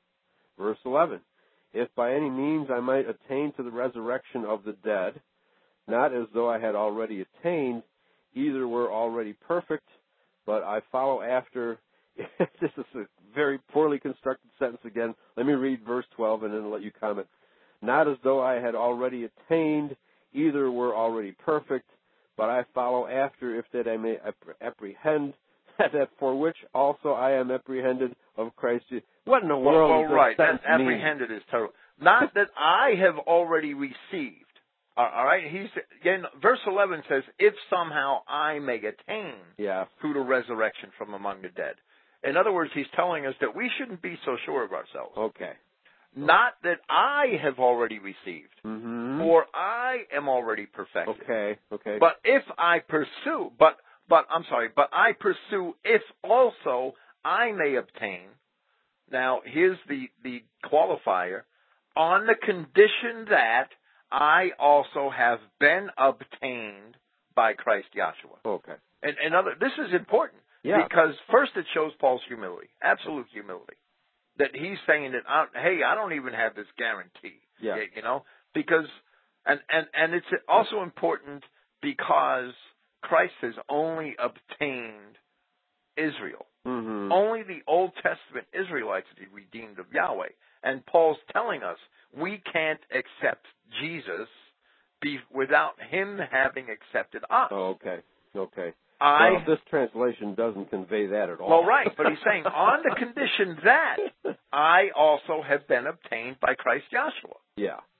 Verse eleven. If by any means I might attain to the resurrection of the dead, not as though I had already attained, either were already perfect, but I follow after. This is a very poorly constructed sentence again. Let me read verse twelve and then I'll let you comment. Not as though I had already attained, either were already perfect, but I follow after, if that I may apprehend that for which also I am apprehended of Christ Jesus. What in the world well, does well, right. that That mean? apprehended is terrible. Not that I have already received. All right. He's again. Verse eleven says, "If somehow I may attain yeah. through the resurrection from among the dead." In other words, he's telling us that we shouldn't be so sure of ourselves. Okay. Not that I have already received, mm-hmm. or I am already perfected. Okay. Okay. But if I pursue, but but I'm sorry, but I pursue if also I may obtain. Now, here's the, the qualifier, on the condition that I also have been obtained by Christ Yahshua. Okay. And, and other, this is important yeah. because first it shows Paul's humility, absolute humility, that he's saying that, I, hey, I don't even have this guarantee, yeah. you know, because, and, and, and it's also important because Christ has only obtained Israel. Mm-hmm. Only the Old Testament Israelites are redeemed of Yahweh. And Paul's telling us we can't accept Jesus be, without him having accepted us. Oh, okay. Okay. I, well, this translation doesn't convey that at all. Well, right, but he's saying on the condition that I also have been obtained by Christ Yahshua. Yeah.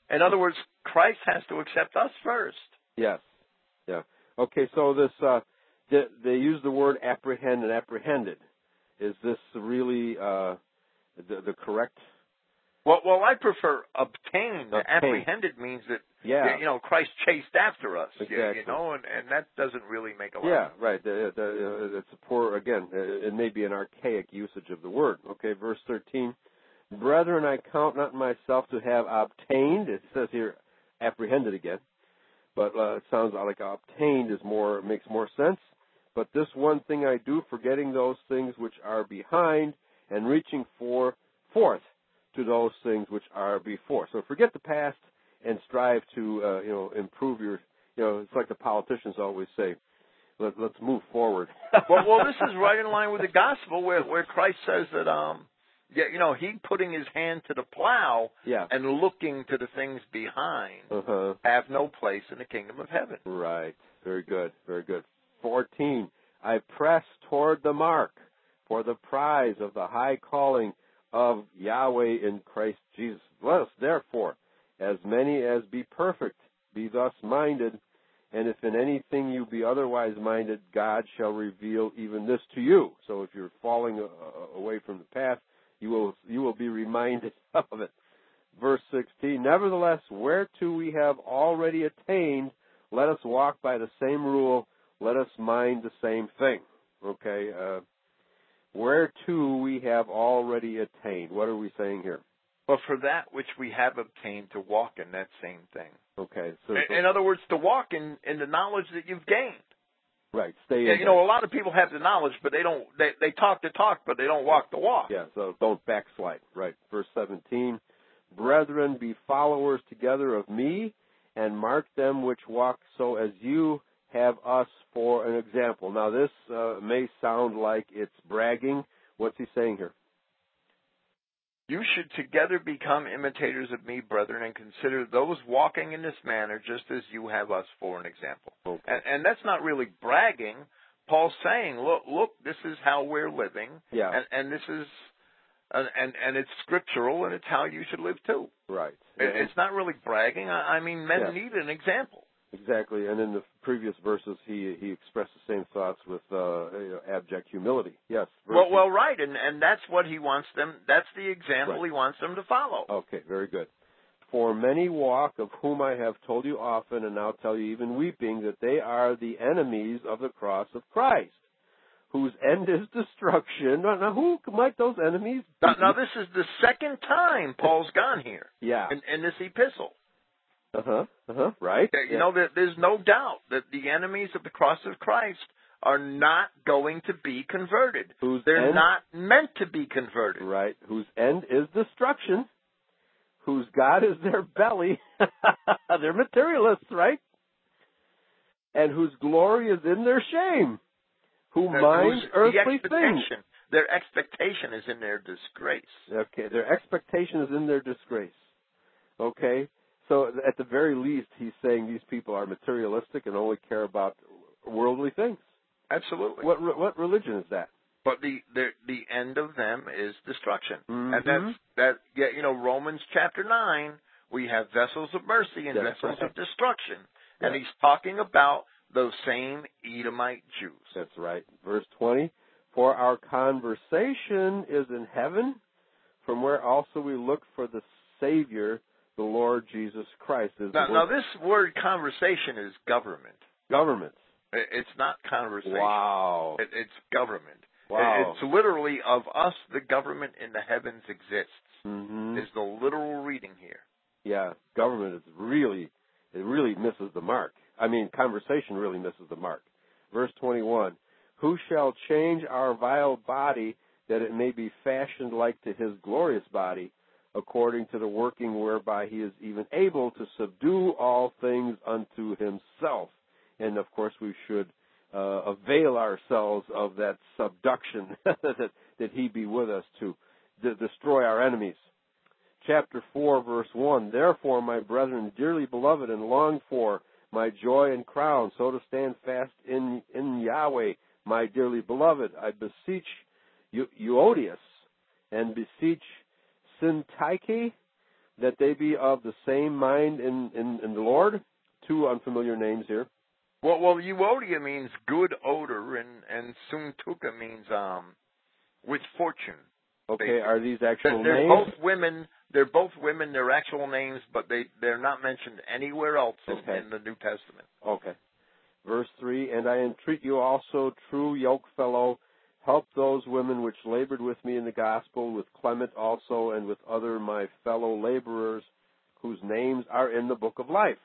In other words, Christ has to accept us first. Yes. Yeah. Okay, so this, uh, they, they use the word apprehend and apprehended. Is this really uh, the, the correct? Well, well, I prefer obtained. Obtained. Apprehended means that, Yeah. you know, Christ chased after us, Exactly. you, you know, and, and that doesn't really make a lot Yeah, of sense. right. The, the, it's a poor, again, it may be an archaic usage of the word. Okay, verse thirteen. Brethren, I count not myself to have obtained. It says here, apprehended again. But uh, it sounds like obtained is more, makes more sense. But this one thing I do, forgetting those things which are behind and reaching for forth to those things which are before. So forget the past and strive to, uh, you know, improve your, you know, it's like the politicians always say, Let, let's move forward. well, well, this is right in line with the gospel where, where Christ says that, um, yeah, you know, he putting his hand to the plow yeah. and looking to the things behind Uh-huh. have no place in the kingdom of heaven. Right. Very good. Very good. fourteen. I press toward the mark for the prize of the high calling of Yahweh in Christ Jesus. Let us, therefore, as many as be perfect, be thus minded, and if in anything you be otherwise minded, God shall reveal even this to you. So if you're falling uh, away from the path, you will you will be reminded of it. Verse sixteen, nevertheless, whereto we have already attained, let us walk by the same rule, let us mind the same thing. Okay, uh, whereto we have already attained. What are we saying here? But for that which we have obtained, to walk in that same thing. Okay. So, in, in other words, to walk in, in the knowledge that you've gained. Right. Stay yeah, in You know, a lot of people have the knowledge, but they don't. They, they talk the talk, but they don't walk the walk. Yeah, so don't backslide. Right. Verse seventeen, brethren, be followers together of me, and mark them which walk so as you have us for an example. Now, this uh, may sound like it's bragging. What's he saying here? You should together become imitators of me, brethren, and consider those walking in this manner just as you have us for an example. Okay. And, and that's not really bragging. Paul's saying, look, look, this is how we're living, Yeah. and, and this is, and, and and it's scriptural, and it's how you should live too. Right. It, it's not really bragging. I, I mean, men Yeah. need an example. Exactly. And in the previous verses, he he expressed the same thoughts with uh, you know, abject humility. Yes. Well, well, right, and and that's what he wants them. That's the example Right. he wants them to follow. Okay, very good. For many walk, of whom I have told you often, and now tell you even weeping, that they are the enemies of the cross of Christ, whose end is destruction. Now, now who might those enemies be? Now, now, this is the second time Paul's gone here. Yeah. In, in this epistle. Uh-huh. Uh-huh. Right. You yeah. know, there, there's no doubt that the enemies of the cross of Christ are not going to be converted. Whose They're end, not meant to be converted. Right. Whose end is destruction. Whose God is their belly. They're materialists, right? And whose glory is in their shame. Who Their- mind whose- earthly the things. expectation, their expectation is in their disgrace. Okay, their expectation is in their disgrace. Okay, so at the very least, he's saying these people are materialistic and only care about worldly things. Absolutely. What what religion is that? But the, the the end of them is destruction, Mm-hmm. and that's that. Yeah, you know, Romans chapter nine, we have vessels of mercy and That's vessels right. of destruction, and Yeah. he's talking about those same Edomite Jews. That's right. Verse twenty. For our conversation is in heaven, from where also we look for the Savior, the Lord Jesus Christ. Is Now, the now, word this word conversation is government. government. It- It's not conversation. Wow. It, it's government. Wow. It's literally of us the government in the heavens exists. Mm-hmm. Is the literal reading here. Yeah, government is really, it really misses the mark. I mean, conversation really misses the mark. Verse twenty-one, who shall change our vile body that it may be fashioned like to his glorious body, according to the working whereby he is even able to subdue all things unto himself. And, of course, we should uh, avail ourselves of that subduction, that, that he be with us to de- destroy our enemies. Chapter four, verse one, therefore, my brethren, dearly beloved and longed for, my joy and crown, so to stand fast in, in Yahweh, my dearly beloved, I beseech Eu- Euodias and beseech Syntyche that they be of the same mind in, in, in the Lord. Two unfamiliar names here. Well, well, Euodia means good odor, and and Suntuka means um with fortune. Okay, basically. are these actual they're names? both women. They're both women. They're actual names, but they they're not mentioned anywhere else in, Okay. in the New Testament. Okay. Verse three, and I entreat you also, true yokefellow, help those women which labored with me in the gospel, with Clement also, and with other my fellow laborers, whose names are in the book of life.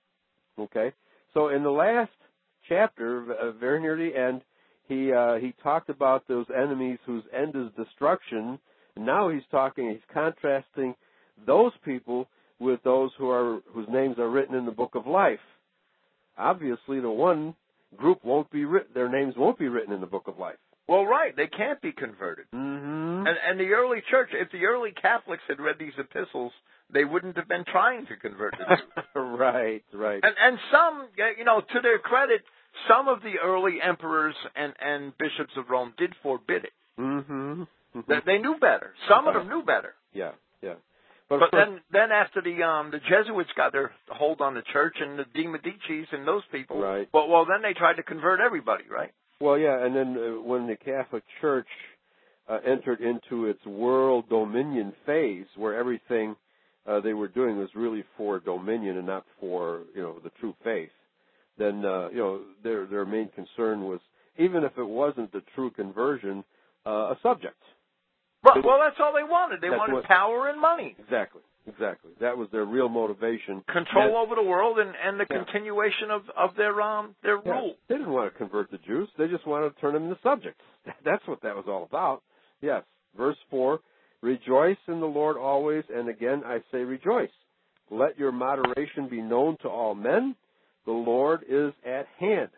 Okay? So in the last chapter, uh, very near the end, he uh, he talked about those enemies whose end is destruction. And now he's talking, he's contrasting those people with those who are whose names are written in the book of life. Obviously, the one group won't be written; their names won't be written in the book of life. Well, right, they can't be converted. Mm-hmm. And, and the early church, if the early Catholics had read these epistles, they wouldn't have been trying to convert the Jews. Right, right. And, and some, you know, to their credit, some of the early emperors and, and bishops of Rome did forbid it. Mm-hmm. Mm-hmm. They, they knew better. Some Right. of them knew better. Yeah, yeah. But, But, but then, then after the um, the Jesuits got their hold on the church and the De Medicis and those people, right. well, well, then they tried to convert everybody, right? Well, yeah, and then uh, when the Catholic Church uh, entered into its world dominion phase, where everything uh, they were doing was really for dominion and not for, you know, the true faith, then uh, you know their their main concern was, even if it wasn't the true conversion, uh, a subject. Well, well, that's all they wanted. They That's wanted what- power and money. Exactly, exactly. That was their real motivation. Control And- over the world and, and the Yeah. continuation of, of their um their Yeah, rule. they didn't want to convert the Jews. They just wanted to turn them into subjects. That's what that was all about. Yes. Verse four, rejoice in the Lord always, and again I say rejoice. Let your moderation be known to all men. The Lord is at hand.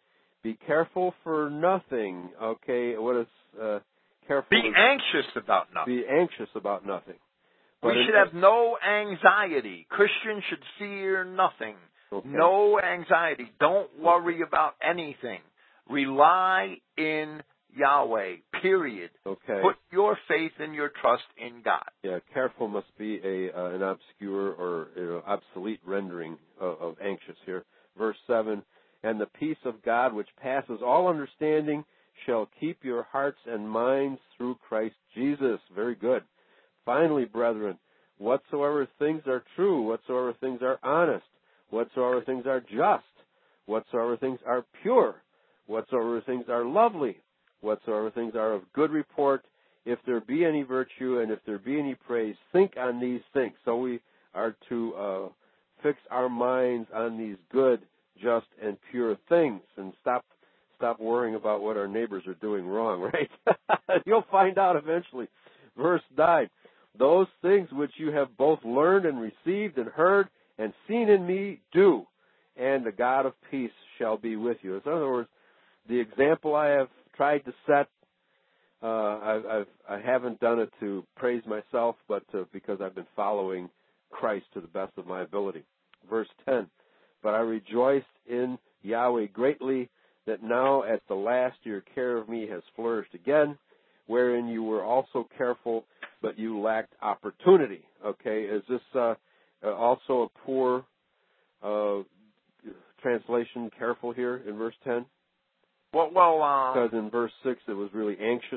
Be careful for nothing. Okay, what is uh, careful? Be is, anxious about nothing. Be anxious about nothing. We But should in- have no anxiety. Christians should fear nothing. Okay. No anxiety. Don't worry about anything. Rely in Yahweh, period. Okay. Put your faith and your trust in God. Yeah, careful must be a uh, an obscure or you know, obsolete rendering of, of anxious here. Verse seven, and the peace of God which passes all understanding shall keep your hearts and minds through Christ Jesus. Very good. Finally, brethren, whatsoever things are true, whatsoever things are honest, whatsoever things are just, whatsoever things are pure, whatsoever things are lovely, whatsoever things are of good report, if there be any virtue and if there be any praise, think on these things. So we are to uh, fix our minds on these good, just, and pure things, and stop stop worrying about what our neighbors are doing wrong, right? You'll find out eventually. Verse nine, those things which you have both learned and received and heard and seen in me, do, and the God of peace shall be with you. In other words, the example I have tried to set, uh, I've, I've, I haven't done it to praise myself, but to, because I've been following Christ to the best of my ability. Verse ten, but I rejoiced in Yahweh greatly that now at the last your care of me has flourished again, wherein you were also careful, but you lacked opportunity. Okay, is this uh, uh, also a poor uh, translation, careful here in verse ten? Well, well uh, Because in verse six it was really anxious.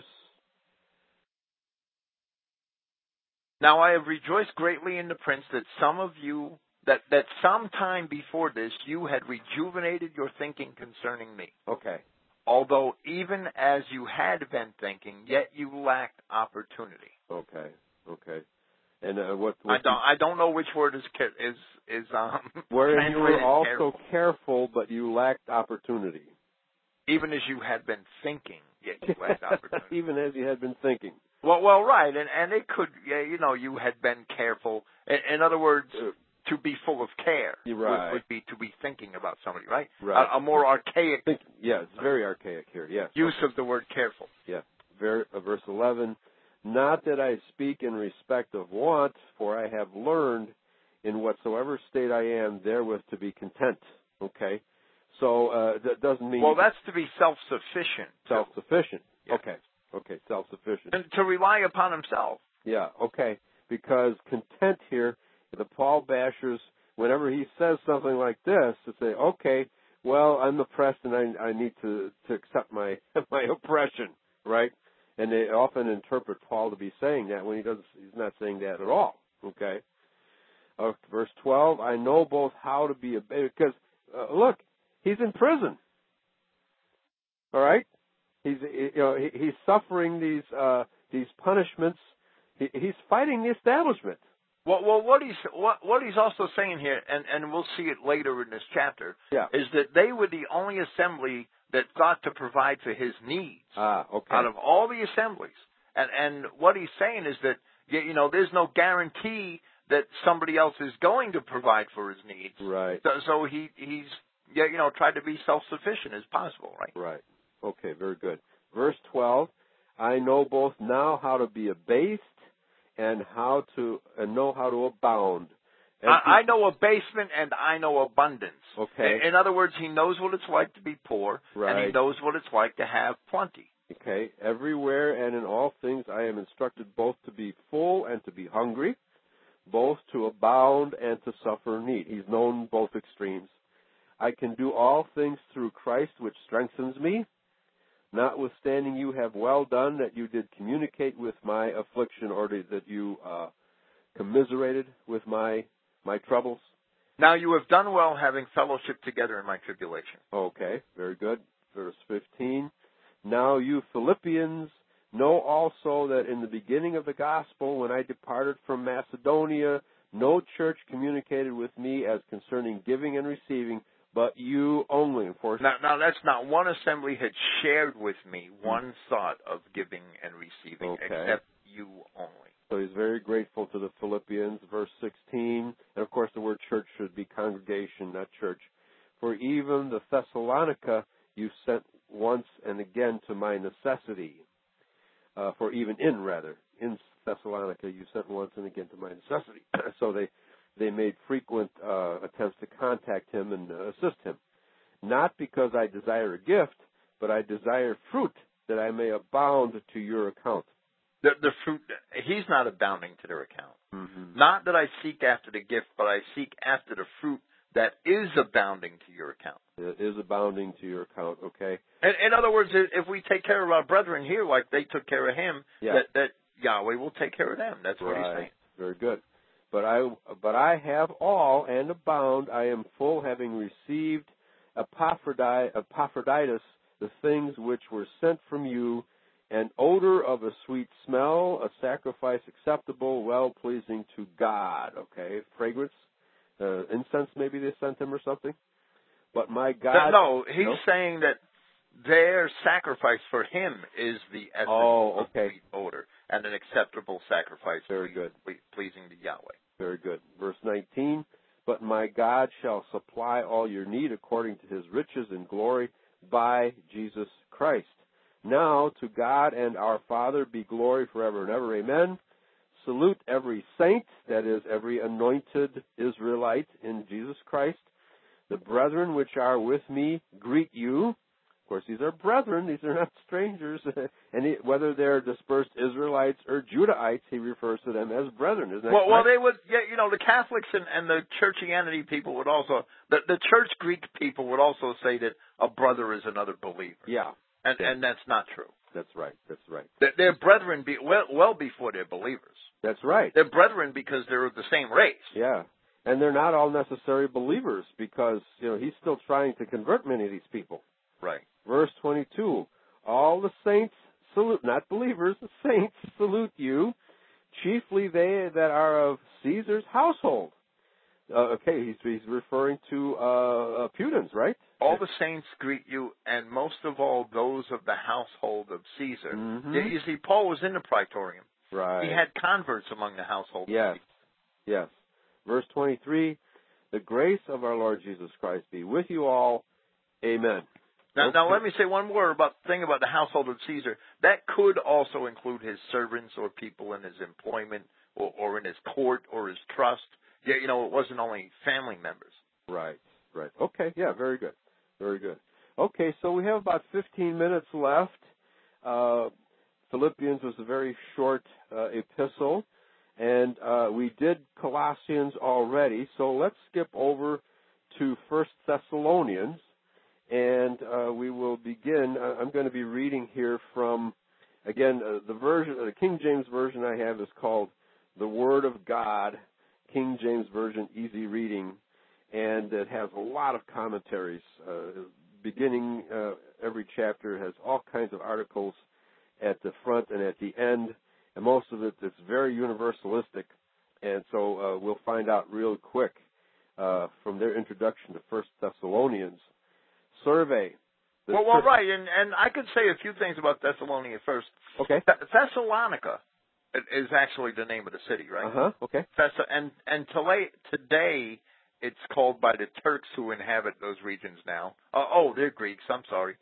now I have rejoiced greatly in the Prince that some of you, that, that some time before this, you had rejuvenated your thinking concerning me. Okay. Although even as you had been thinking, yet you lacked opportunity. Okay. Okay. And uh, what, I what don't. I don't know which word is ca- is is um. wherein you were translated also careful. careful, but you lacked opportunity. Even as you had been thinking, yet you lacked opportunity. Even as you had been thinking. Well, well, right, and and it could, yeah, you know, you had been careful. In, in other words, Uh, to be full of care You're would, right. would be to be thinking about somebody, right? Right. A, a more archaic Think, yeah, it's very archaic here. Yes. use of the word careful. Yeah. Ver, uh, verse eleven. Not that I speak in respect of want, for I have learned in whatsoever state I am therewith to be content. Okay. So uh, that doesn't mean Well, that's to be self-sufficient. too. self-sufficient. Yeah. Okay. Okay. Self-sufficient. And to rely upon himself. Yeah. Okay. Because content here the Paul bashers, whenever he says something like this, to say, okay, well, I'm oppressed and I, I need to, to accept my my oppression, right? And they often interpret Paul to be saying that when he doesn't. He's not saying that at all. Okay. Uh, verse twelve. I know both how to be a because uh, look, he's in prison. All right. He's you know he, he's suffering these uh, these punishments. He, he's fighting the establishment. Well, well, what he's what what he's also saying here, and, and we'll see it later in this chapter, yeah. is that they were the only assembly that thought to provide for his needs ah, okay. out of all the assemblies. And and what he's saying is that you know there's no guarantee that somebody else is going to provide for his needs. Right. So, so he he's yeah you know tried to be self-sufficient as possible. Right. Right. Okay. Very good. Verse twelve. I know both now how to be abased and how to and know how to abound. And I, I know abasement and I know abundance. Okay. In, in other words, he knows what it's like to be poor, right. and he knows what it's like to have plenty. Okay. Everywhere and in all things I am instructed both to be full and to be hungry, both to abound and to suffer need. He's known both extremes. I can do all things through Christ which strengthens me. Notwithstanding, you have well done that you did communicate with my affliction, or that you uh, commiserated with my my troubles. Now you have done well having fellowship together in my tribulation. Okay, very good. Verse fifteen. Now you Philippians know also that in the beginning of the gospel, when I departed from Macedonia, no church communicated with me as concerning giving and receiving, but you only. For now, now, that's not one assembly had shared with me one thought of giving and receiving, okay. except you only. So he's very grateful to the Philippians. Verse sixteen, and of course the word church should be congregation, not church. For even the Thessalonica you sent once and again to my necessity. Uh, for even in, rather, in Thessalonica you sent once and again to my necessity. So they... They made frequent uh, attempts to contact him and uh, assist him. Not because I desire a gift, but I desire fruit that I may abound to your account. The, the fruit, he's not abounding to their account. Mm-hmm. Not that I seek after the gift, but I seek after the fruit that is abounding to your account. It is abounding to your account, okay? In, in other words, if we take care of our brethren here like they took care of him, yeah. that, that Yahweh will take care of them. That's what right. he's saying. Very good. But I, but I have all and abound. I am full, having received Epaphroditus, the things which were sent from you, an odor of a sweet smell, a sacrifice acceptable, well-pleasing to God. Okay, fragrance, uh, incense maybe they sent him or something. But my God... No, he's no? saying that their sacrifice for him is the essence oh, okay. of sweet odor, and an acceptable sacrifice. Very good. Pleasing to Yahweh. Very good. Verse nineteen, but my God shall supply all your need according to his riches and glory by Jesus Christ. Now to God and our Father be glory forever and ever. Amen. Salute every saint, that is, every anointed Israelite in Jesus Christ. The brethren which are with me greet you. Of course, these are brethren. These are not strangers. and he, whether they're dispersed Israelites or Judahites, he refers to them as brethren. Isn't that well, correct? well, they would, yeah, you know, the Catholics and, and the churchianity people would also, the, the church Greek people would also say that a brother is another believer. Yeah. And, yeah. and that's not true. That's right. That's right. They're, they're brethren be, well, well before they're believers. That's right. They're brethren because they're of the same race. Yeah. And they're not all necessary believers because, you know, he's still trying to convert many of these people. Right. Verse twenty-two, all the saints salute, not believers, the saints salute you, chiefly they that are of Caesar's household. Uh, okay, he's, he's referring to uh, uh, Pudens, right? All the saints greet you, and most of all those of the household of Caesar. Mm-hmm. You, you see, Paul was in the praetorium. Right. He had converts among the household yes. of Caesar. Yes. Verse twenty-three, the grace of our Lord Jesus Christ be with you all. Amen. Now, okay. now, let me say one more about thing about the household of Caesar. That could also include his servants or people in his employment or, or in his court or his trust. Yeah, you know, it wasn't only family members. Right, right. Okay, yeah, very good. Very good. Okay, so we have about fifteen minutes left. Uh, Philippians was a very short uh, epistle. And uh, we did Colossians already, so let's skip over to First Thessalonians, and uh, we will begin. I'm going to be reading here from, again, uh, the version, the King James Version I have is called The Word of God, King James Version, easy reading, and it has a lot of commentaries. Uh, beginning uh, every chapter has all kinds of articles at the front and at the end, and most of it is very universalistic, and so uh, we'll find out real quick uh, from their introduction to First Thessalonians. Survey. Well, well, right, and, and I could say a few things about Thessalonica first. Okay. Th- Thessalonica is actually the name of the city, right? Uh-huh, okay. Thess- and and today, today it's called by the Turks who inhabit those regions now. Uh, oh, they're Greeks, I'm sorry.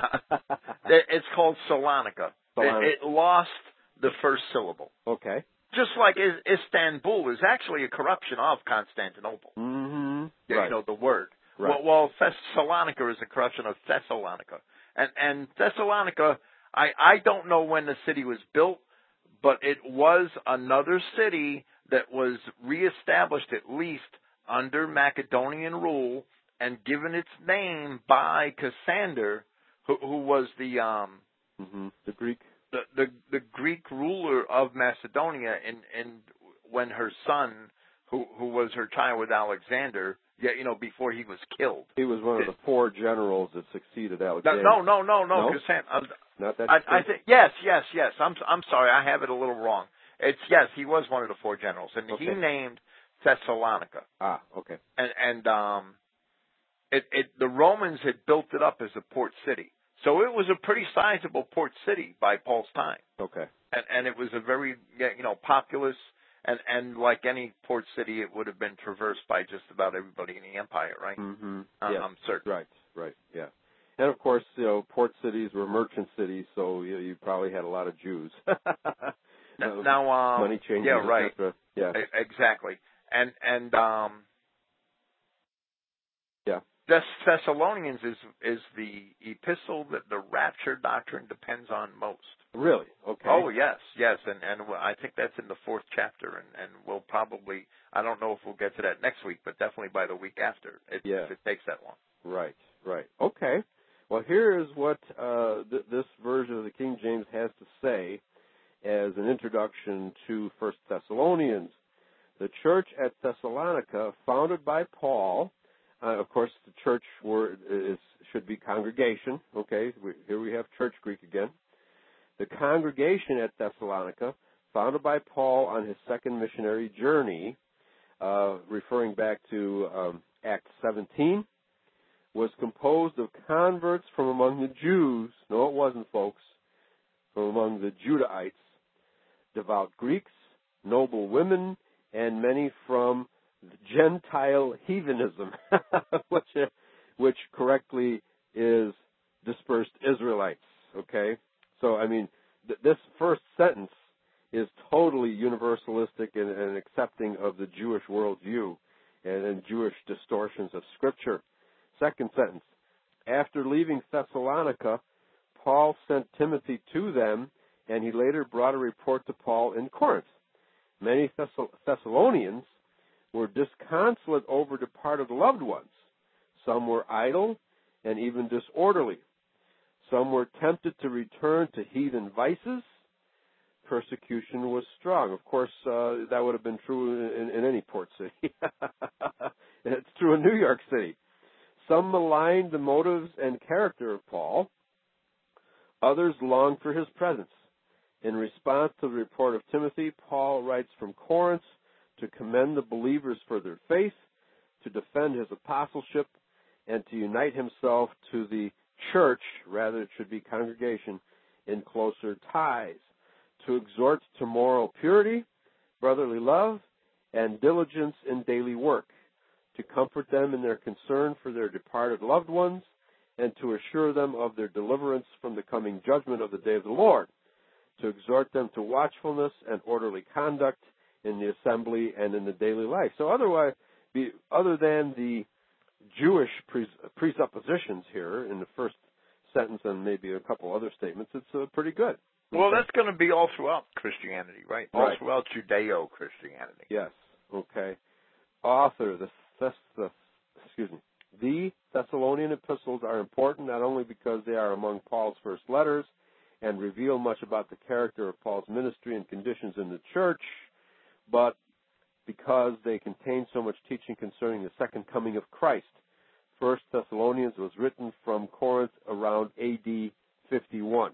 It's called Salonika. Salonika. It, it lost the first syllable. Okay. Just like is, Istanbul is actually a corruption of Constantinople. Mm-hmm. You Right. know, the word. Right. Well, well, Thessalonica is a corruption of Thessalonica. And, and Thessalonica, I, I don't know when the city was built, but it was another city that was reestablished at least under Macedonian rule and given its name by Cassander, who, who was the um, mm-hmm. the Greek the, the the Greek ruler of Macedonia, and and when her son, who who was her child with Alexander, yeah, you know, before he was killed. He was one of the four generals that succeeded Alexander. No, no, no, no, no? Cassander. Uh, Not that. I, I think yes, yes, yes. I'm I'm sorry, I have it a little wrong. It's yes, he was one of the four generals, and okay. he named Thessalonica. Ah, okay. And and um, it it the Romans had built it up as a port city, so it was a pretty sizable port city by Paul's time. Okay. And and it was a very you know populous, and and like any port city, it would have been traversed by just about everybody in the empire, right? Mm-hmm. Uh, Yeah. I'm certain. Right. Right. Yeah. And of course, you know, port cities were merchant cities, so you, you probably had a lot of Jews. now, now um, money changes. Yeah, right. et cetera. Yeah. Exactly. And and um, yeah. Thess- Thessalonians is is the epistle that the rapture doctrine depends on most. Really? Okay. Oh yes, yes, and and I think that's in the fourth chapter, and and we'll probably I don't know if we'll get to that next week, but definitely by the week after. It, yeah. if it takes that long. Right. Right. Okay. Well, here is what uh, th- this version of the King James has to say as an introduction to First Thessalonians. The church at Thessalonica, founded by Paul, uh, of course, the church word is should be congregation. Okay, we, here we have church Greek again. The congregation at Thessalonica, founded by Paul on his second missionary journey, uh, referring back to um, Acts seventeen, was composed of converts from among the Jews. No, it wasn't, folks. From among the Judahites, devout Greeks, noble women, and many from Gentile heathenism, which, which correctly is dispersed Israelites. Okay? So, I mean, th- this first sentence is totally universalistic and, and accepting of the Jewish worldview and, and Jewish distortions of Scripture. Second sentence, after leaving Thessalonica, Paul sent Timothy to them, and he later brought a report to Paul in Corinth. Many Thess- Thessalonians were disconsolate over departed loved ones. Some were idle and even disorderly. Some were tempted to return to heathen vices. Persecution was strong. Of course, uh, that would have been true in, in any port city. It's true in New York City. Some maligned the motives and character of Paul. Others longed for his presence. In response to the report of Timothy, Paul writes from Corinth to commend the believers for their faith, to defend his apostleship, and to unite himself to the church, rather it should be congregation, in closer ties, to exhort to moral purity, brotherly love, and diligence in daily work, to comfort them in their concern for their departed loved ones, and to assure them of their deliverance from the coming judgment of the day of the Lord, to exhort them to watchfulness and orderly conduct in the assembly and in the daily life. So otherwise, be, other than the Jewish pres- presuppositions here in the first sentence and maybe a couple other statements, it's uh, pretty good. Well, Okay. that's going to be all throughout Christianity, right? All Right. throughout Judeo-Christianity. Yes. Okay. Author, the, the, the excuse me, the Thessalonian epistles are important not only because they are among Paul's first letters and reveal much about the character of Paul's ministry and conditions in the church, but because they contain so much teaching concerning the second coming of Christ. First Thessalonians was written from Corinth around A D fifty-one.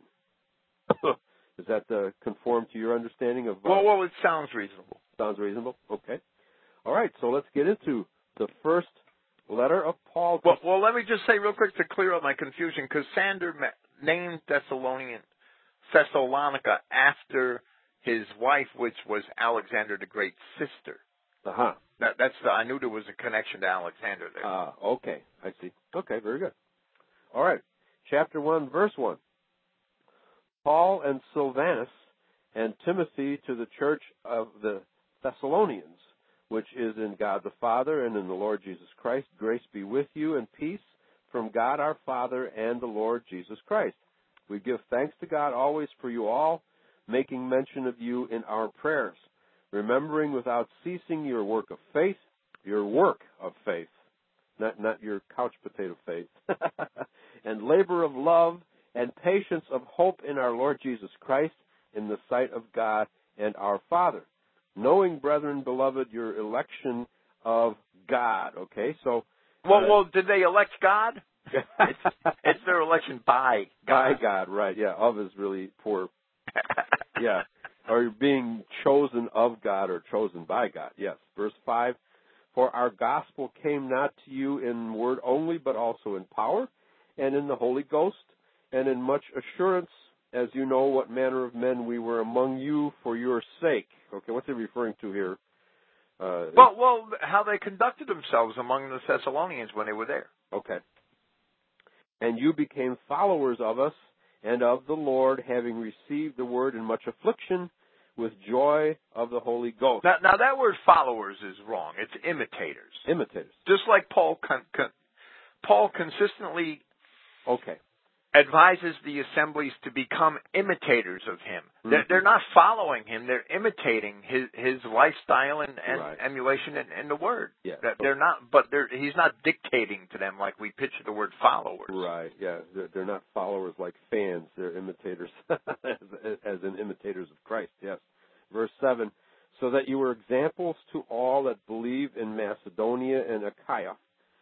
Does that uh, conform to your understanding of? Uh, Well, well, it sounds reasonable. Sounds reasonable. Okay. All right. So let's get into the first letter of Paul. To Well, well, let me just say real quick to clear up my confusion, because Sander ma- named Thessalonian Thessalonica after his wife, which was Alexander the Great's sister. Uh huh. That, that's the. I knew there was a connection to Alexander there. Ah, okay. I see. Okay, very good. All right. Chapter one, verse one. Paul and Silvanus and Timothy to the church of the Thessalonians, which is in God the Father and in the Lord Jesus Christ. Grace be with you and peace from God our Father and the Lord Jesus Christ. We give thanks to God always for you all, making mention of you in our prayers, remembering without ceasing your work of faith, your work of faith, not not your couch potato faith, and labor of love and patience of hope in our Lord Jesus Christ in the sight of God and our Father. Knowing, brethren, beloved, your election of God. Okay, so... Well, uh, well, did they elect God? it's, it's their election by God. By God, right, yeah. Of is really poor. Yeah. Or being chosen of God or chosen by God. Yes. Verse five, for our gospel came not to you in word only, but also in power and in the Holy Ghost and in much assurance, as you know what manner of men we were among you for your sake. Okay, what's he referring to here? Uh, well, well, how they conducted themselves among the Thessalonians when they were there. Okay. And you became followers of us and of the Lord, having received the word in much affliction with joy of the Holy Ghost. Now, now that word followers is wrong. It's imitators. Imitators. Just like Paul, con- con- Paul consistently Okay. advises the assemblies to become imitators of him. Mm-hmm. They're, they're not following him. They're imitating his, his lifestyle and, and Right. emulation in, in the word. Yeah. That they're not, but they're, he's not dictating to them like we picture the word followers. Right, yeah. They're, they're not followers like fans. They're imitators, as, as in imitators of Christ, yes. Verse seven, so that you were examples to all that believe in Macedonia and Achaia.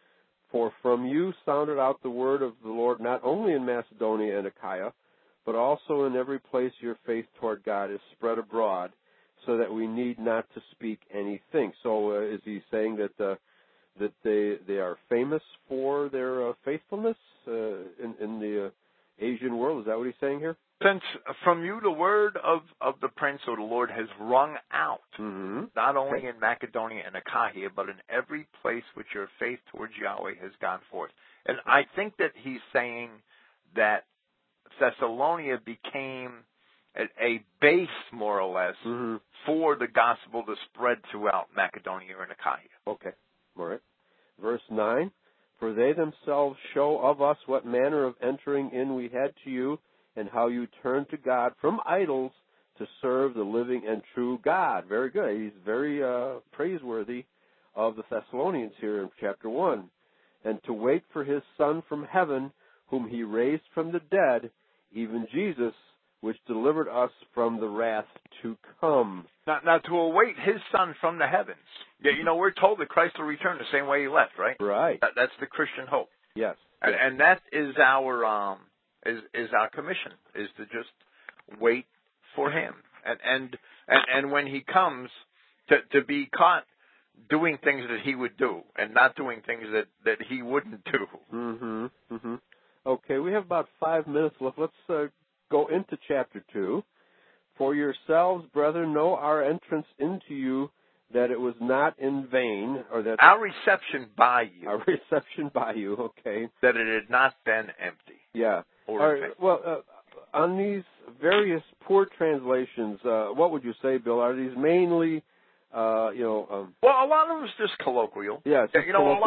For from you sounded out the word of the Lord not only in Macedonia and Achaia, but also in every place your faith toward God is spread abroad, so that we need not to speak anything. So uh, is he saying that uh, that they they are famous for their uh, faithfulness uh, in, in the uh, Asian world? Is that what he's saying here? Since from you the word of, of the Prince of the Lord has rung out, Mm-hmm. not only Okay. in Macedonia and Achaia, but in every place which your faith towards Yahweh has gone forth. And I think that he's saying that Thessalonia became a, a base, more or less, Mm-hmm. for the gospel to spread throughout Macedonia and Achaia. Okay. All right. Verse nine, for they themselves show of us what manner of entering in we had to you, and how you turned to God from idols to serve the living and true God. Very good. He's very uh, praiseworthy of the Thessalonians here in chapter one. And to wait for his Son from heaven, whom he raised from the dead, even Jesus, which delivered us from the wrath to come. Now, now to await his Son from the heavens. Yeah, you know, we're told that Christ will return the same way he left, right? Right. That, that's the Christian hope. Yes. And, and that is our um is is our commission, is to just wait for him. And and and, and when he comes, to to be caught doing things that he would do and not doing things that, that he wouldn't do. Mm-hmm. Mm-hmm. Okay, we have about five minutes left. Let's uh, go into chapter two. For yourselves, brethren, know our entrance into you, that it was not in vain, or that Our reception by you, our reception by you, okay. that it had not been empty. Yeah. Or All in right, vain. well, uh, on these various poor translations, uh, what would you say, Bill? Are these mainly, uh, you know... Um, Well, a lot of it's just colloquial. yeah, it's just you know, a lot colloquial. of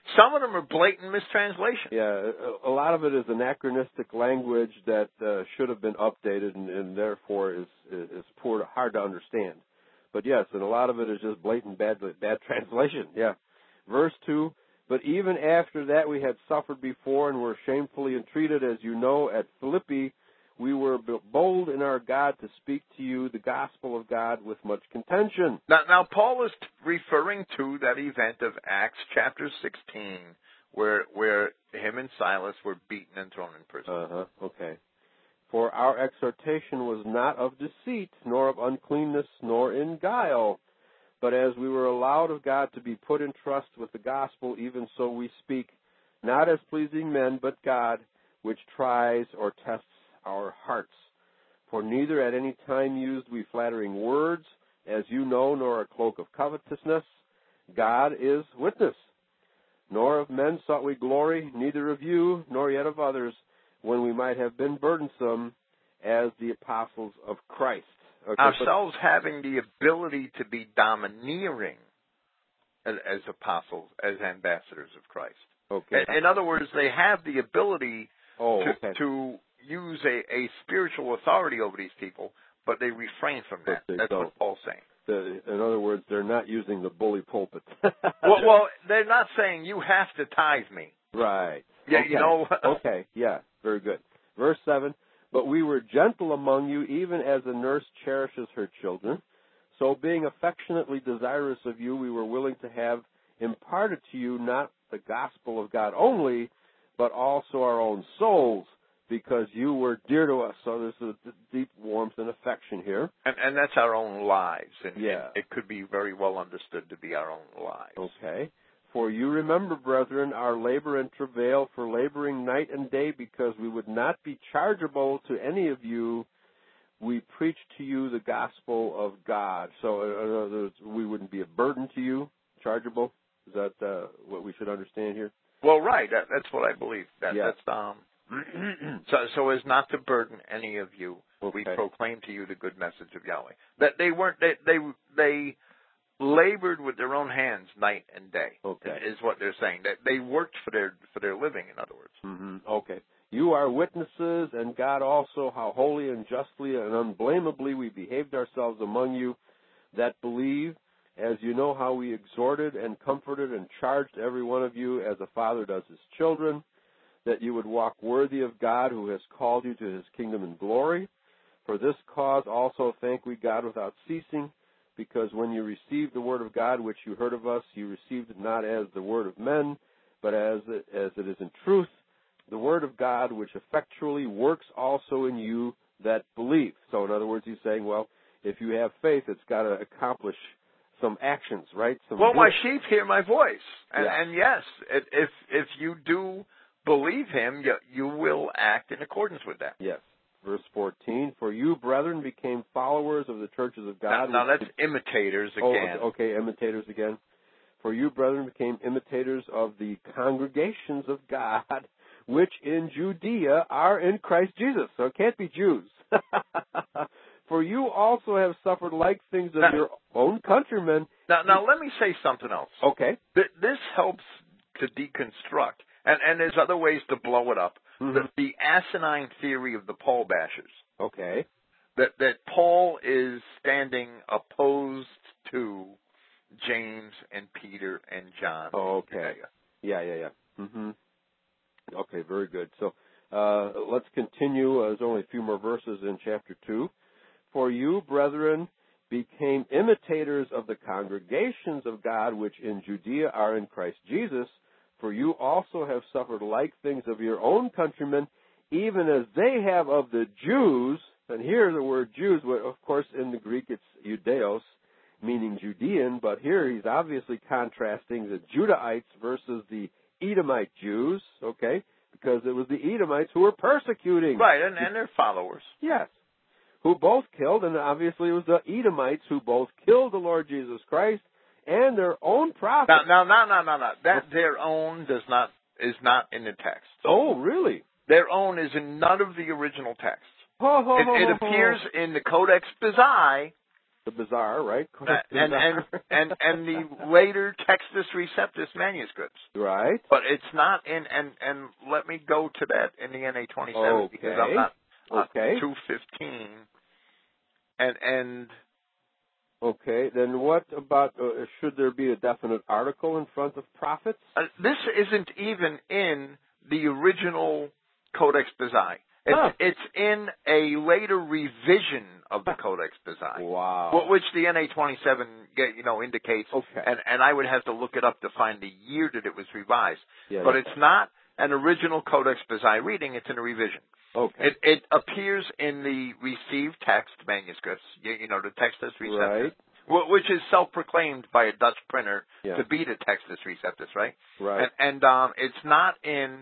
Some of them are blatant mistranslation. Yeah, a, a lot of it is anachronistic language that uh, should have been updated and, and therefore is, is poor, hard to understand. But yes, and a lot of it is just blatant bad, bad translation. Yeah. Verse two, but even after that we had suffered before and were shamefully entreated, as you know, at Philippi, we were bold in our God to speak to you the gospel of God with much contention. Now, now Paul is referring to that event of Acts chapter sixteen, where where him and Silas were beaten and thrown in prison. Uh-huh, okay. For our exhortation was not of deceit, nor of uncleanness, nor in guile. But as we were allowed of God to be put in trust with the gospel, even so we speak, not as pleasing men, but God, which tries or tests our hearts. For neither at any time used we flattering words, as you know, nor a cloak of covetousness. God is witness. Nor of men sought we glory, neither of you, nor yet of others, when we might have been burdensome as the apostles of Christ. Okay, Ourselves but, having the ability to be domineering as, as apostles, as ambassadors of Christ. Okay. In, in other words, they have the ability oh, to, okay. to use a, a spiritual authority over these people, but they refrain from that. That's don't. what Paul's saying. The, in other words, they're not using the bully pulpit. well, well, they're not saying you have to tithe me. Right. Yeah, okay. you know. okay, yeah, very good. Verse seven, but we were gentle among you, even as a nurse cherishes her children. So being affectionately desirous of you, we were willing to have imparted to you not the gospel of God only, but also our own souls, because you were dear to us. So there's a deep warmth and affection here. And, and that's our own lives. And, yeah. and it could be very well understood to be our own lives. Okay. For you remember, brethren, our labor and travail for laboring night and day, because we would not be chargeable to any of you. We preach to you the gospel of God. So in other words, we wouldn't be a burden to you, chargeable. Is that uh, what we should understand here? Well, right. That, that's what I believe. That, yeah. That's um. so, so as not to burden any of you, okay. we proclaim to you the good message of Yahweh. That they weren't. They they they labored with their own hands night and day. Okay. Is what they're saying. That they worked for their for their living. In other words. Mm-hmm. Okay. You are witnesses, and God also, how holy and justly and unblameably we behaved ourselves among you that believe, as you know how we exhorted and comforted and charged every one of you as a father does his children, that you would walk worthy of God who has called you to his kingdom and glory. For this cause also thank we God without ceasing, because when you received the word of God which you heard of us, you received it not as the word of men, but as it, as it is in truth, the word of God which effectually works also in you that believe. So in other words, he's saying, well, if you have faith, it's got to accomplish some actions, right? Some well, good. my sheep hear my voice. And, yeah. and yes, it, if if you do believe him, you, you will act in accordance with that. Yes. Verse fourteen, for you, brethren, became followers of the churches of God. Now, now that's imitators again. Oh, okay, imitators again. For you, brethren, became imitators of the congregations of God, which in Judea are in Christ Jesus. So it can't be Jews. For you also have suffered like things of now, your own countrymen. Now, now let me say something else. Okay. This helps to deconstruct. And, and there's other ways to blow it up. Mm-hmm. The, the asinine theory of the Paul bashers. Okay. That that Paul is standing opposed to James and Peter and John. Oh, okay. Yeah, yeah, yeah. Mm-hmm. Okay, very good. So uh, let's continue. Uh, there's only a few more verses in chapter two. For you, brethren, became imitators of the congregations of God, which in Judea are in Christ Jesus. For you also have suffered like things of your own countrymen, even as they have of the Jews. And here the word Jews, of course, in the Greek it's Judeos, meaning Judean, but here he's obviously contrasting the Judahites versus the Edomite Jews, okay, because it was the Edomites who were persecuting. Right, and, and their followers. Yes, who both killed, and obviously it was the Edomites who both killed the Lord Jesus Christ and their own prophets. Now, no, no, no, no. That their own does not is not in the text. Oh, really? Their own is in none of the original texts. Ho, ho, it ho, it ho, appears ho. in the Codex Bezae, the Bazaar, right? Codex and, and Bazaar. and and the later Textus Receptus manuscripts. Right. But it's not in, and and let me go to that in the N A twenty-seven Okay. because I'm not uh, Okay. two fifteen, and and. Okay, then what about, uh, should there be a definite article in front of prophets? Uh, this isn't even in the original Codex Bezae. It's, Huh. it's in a later revision of the Codex Bezae. Wow. Which the N A twenty-seven, you know, indicates. Okay. And, and I would have to look it up to find the year that it was revised. Yeah, but yeah. it's not an original Codex Bezae reading, it's in a revision. Okay. It, it appears in the received text manuscripts, you, you know, the Textus Receptus, Right. which is self-proclaimed by a Dutch printer Yeah. to be the Textus Receptus, right? Right. And, and um, it's not in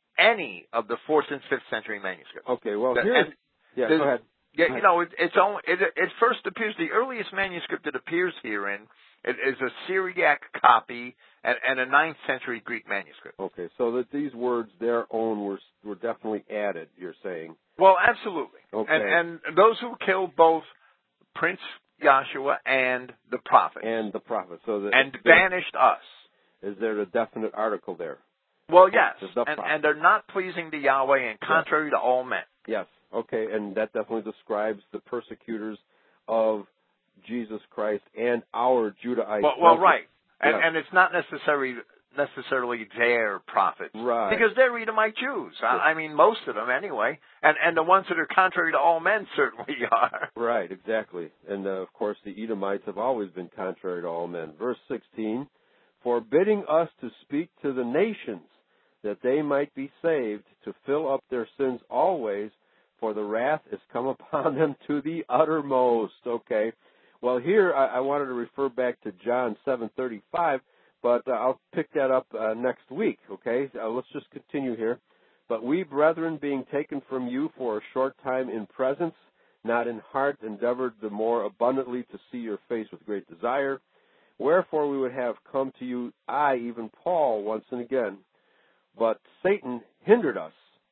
any of the fourth and fifth century manuscripts. Okay, well, The- here... and Yeah, the- go ahead. Yeah, you know, it, it's only it, it first appears. The earliest manuscript that appears herein it is a Syriac copy and, and a ninth century Greek manuscript. Okay, so that these words, their own, were were definitely added, you're saying. Well, absolutely. Okay. And, and those who killed both Prince Joshua and the prophet And the prophet. So that and there- banished us. Is there a definite article there? Well, yes, The and, prophet. and they're not pleasing to Yahweh and contrary to all men. Yes. Okay, and that definitely describes the persecutors of Jesus Christ and our Judahite. Well, well brethren. right, and, Yeah. and it's not necessarily necessarily their prophets, Right. Because they're Edomite Jews. I, I mean, most of them anyway, and and the ones that are contrary to all men certainly are. Right, exactly. And uh, of course, the Edomites have always been contrary to all men. Verse sixteen, forbidding us to speak to the nations, that they might be saved, to fill up their sins always, for the wrath is come upon them to the uttermost. Okay. Well, here I, I wanted to refer back to John seven thirty-five, but uh, I'll pick that up uh, next week. Okay. Uh, let's just continue here. But we, brethren, being taken from you for a short time in presence, not in heart, endeavored the more abundantly to see your face with great desire. Wherefore we would have come to you, I, even Paul, once and again. But Satan hindered us.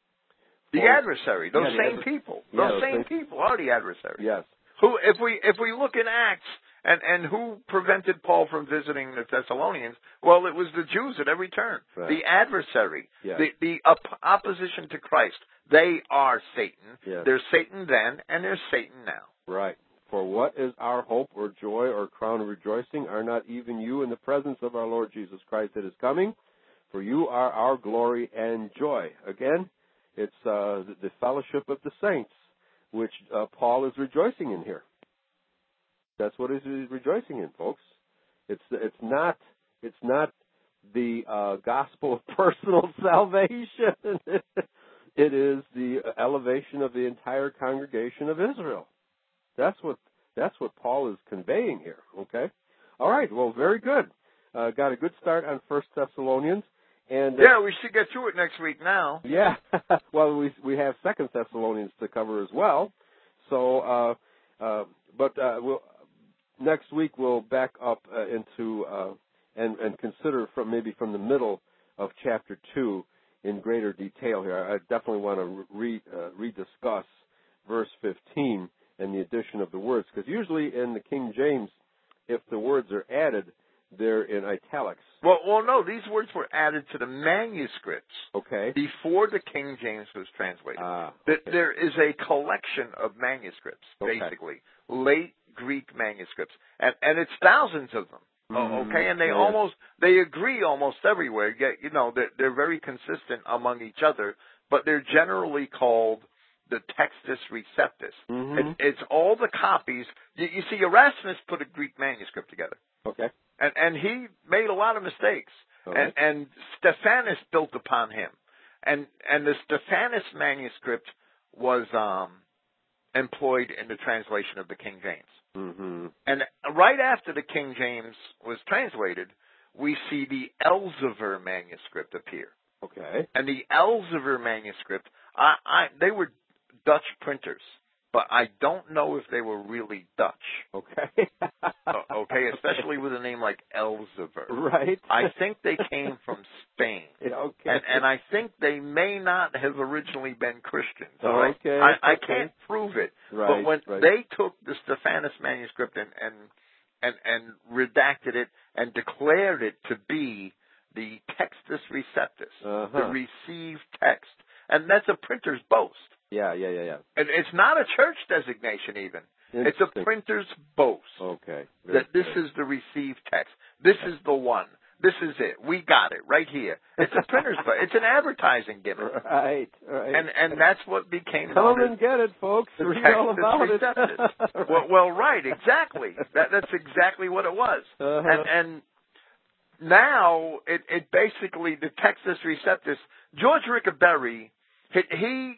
The For- adversary, those Yeah, the same adver- people, Yeah, those those same same- people are the adversary. Yes. Who, if we if we look in Acts, and and who prevented Paul from visiting the Thessalonians? Well, it was the Jews at every turn. Right. The adversary, Yes. the the op- opposition to Christ. They are Satan. Yes. There's Satan then, and there's Satan now. Right. For what is our hope or joy or crown of rejoicing? Are not even you in the presence of our Lord Jesus Christ that is coming? For you are our glory and joy. Again, it's uh, the, the fellowship of the saints, which uh, Paul is rejoicing in here. That's what he's rejoicing in, folks. It's it's not it's not the uh, gospel of personal salvation. It is the elevation of the entire congregation of Israel. That's what that's what Paul is conveying here. Okay. All right. Well, very good. Uh, got a good start on First Thessalonians. And uh, Yeah, we should get through it next week now. yeah. Well, we we have Second Thessalonians to cover as well. So, uh, uh, but uh, we'll, next week we'll back up uh, into uh, and and consider from maybe from the middle of chapter two in greater detail here. I definitely want to re uh, rediscuss verse fifteen and the addition of the words, because usually in the King James, if the words are added, they're in italics. Well, well, no, these words were added to the manuscripts Okay. before the King James was translated. Ah, Th- okay. There is a collection of manuscripts, Okay. basically, late Greek manuscripts, and and it's thousands of them. Mhm. Oh, okay, and they Yeah. almost they agree almost everywhere. Yet, you know, they're, they're very consistent among each other, but they're generally called the Textus Receptus. Mhm. It, it's all the copies. You, you see, Erasmus put a Greek manuscript together. Okay. And, and he made a lot of mistakes. All And, right. and Stephanus built upon him. And, and the Stephanus manuscript was um, employed in the translation of the King James. Mhm. And right after the King James was translated, we see the Elzevir manuscript appear. Okay. And the Elzevir manuscript, I, I, they were Dutch printers. but I don't know if they were really Dutch. Okay. Okay, especially with a name like Elzevir. Right. I think they came from Spain. Yeah, okay. And, and I think they may not have originally been Christians. All right? Okay. I, I okay. can't prove it. Right. But when right. they took the Stephanus manuscript and, and and and redacted it and declared it to be the Textus Receptus, uh-huh. the received text, and that's a printer's boast. Yeah, yeah, yeah, yeah. And it's not a church designation even. It's a printer's boast. Okay. That this is the received text. This is the one. This is it. We got it right here. It's a printer's boast. It's an advertising gimmick. Right, right. And and that's what became Come known and as get it, folks. the Read Textus all about it. Receptus. right. Well, well, right, exactly. That that's exactly what it was. Uh-huh. And and now it it basically the Textus Receptus. George Rickaberry, he, he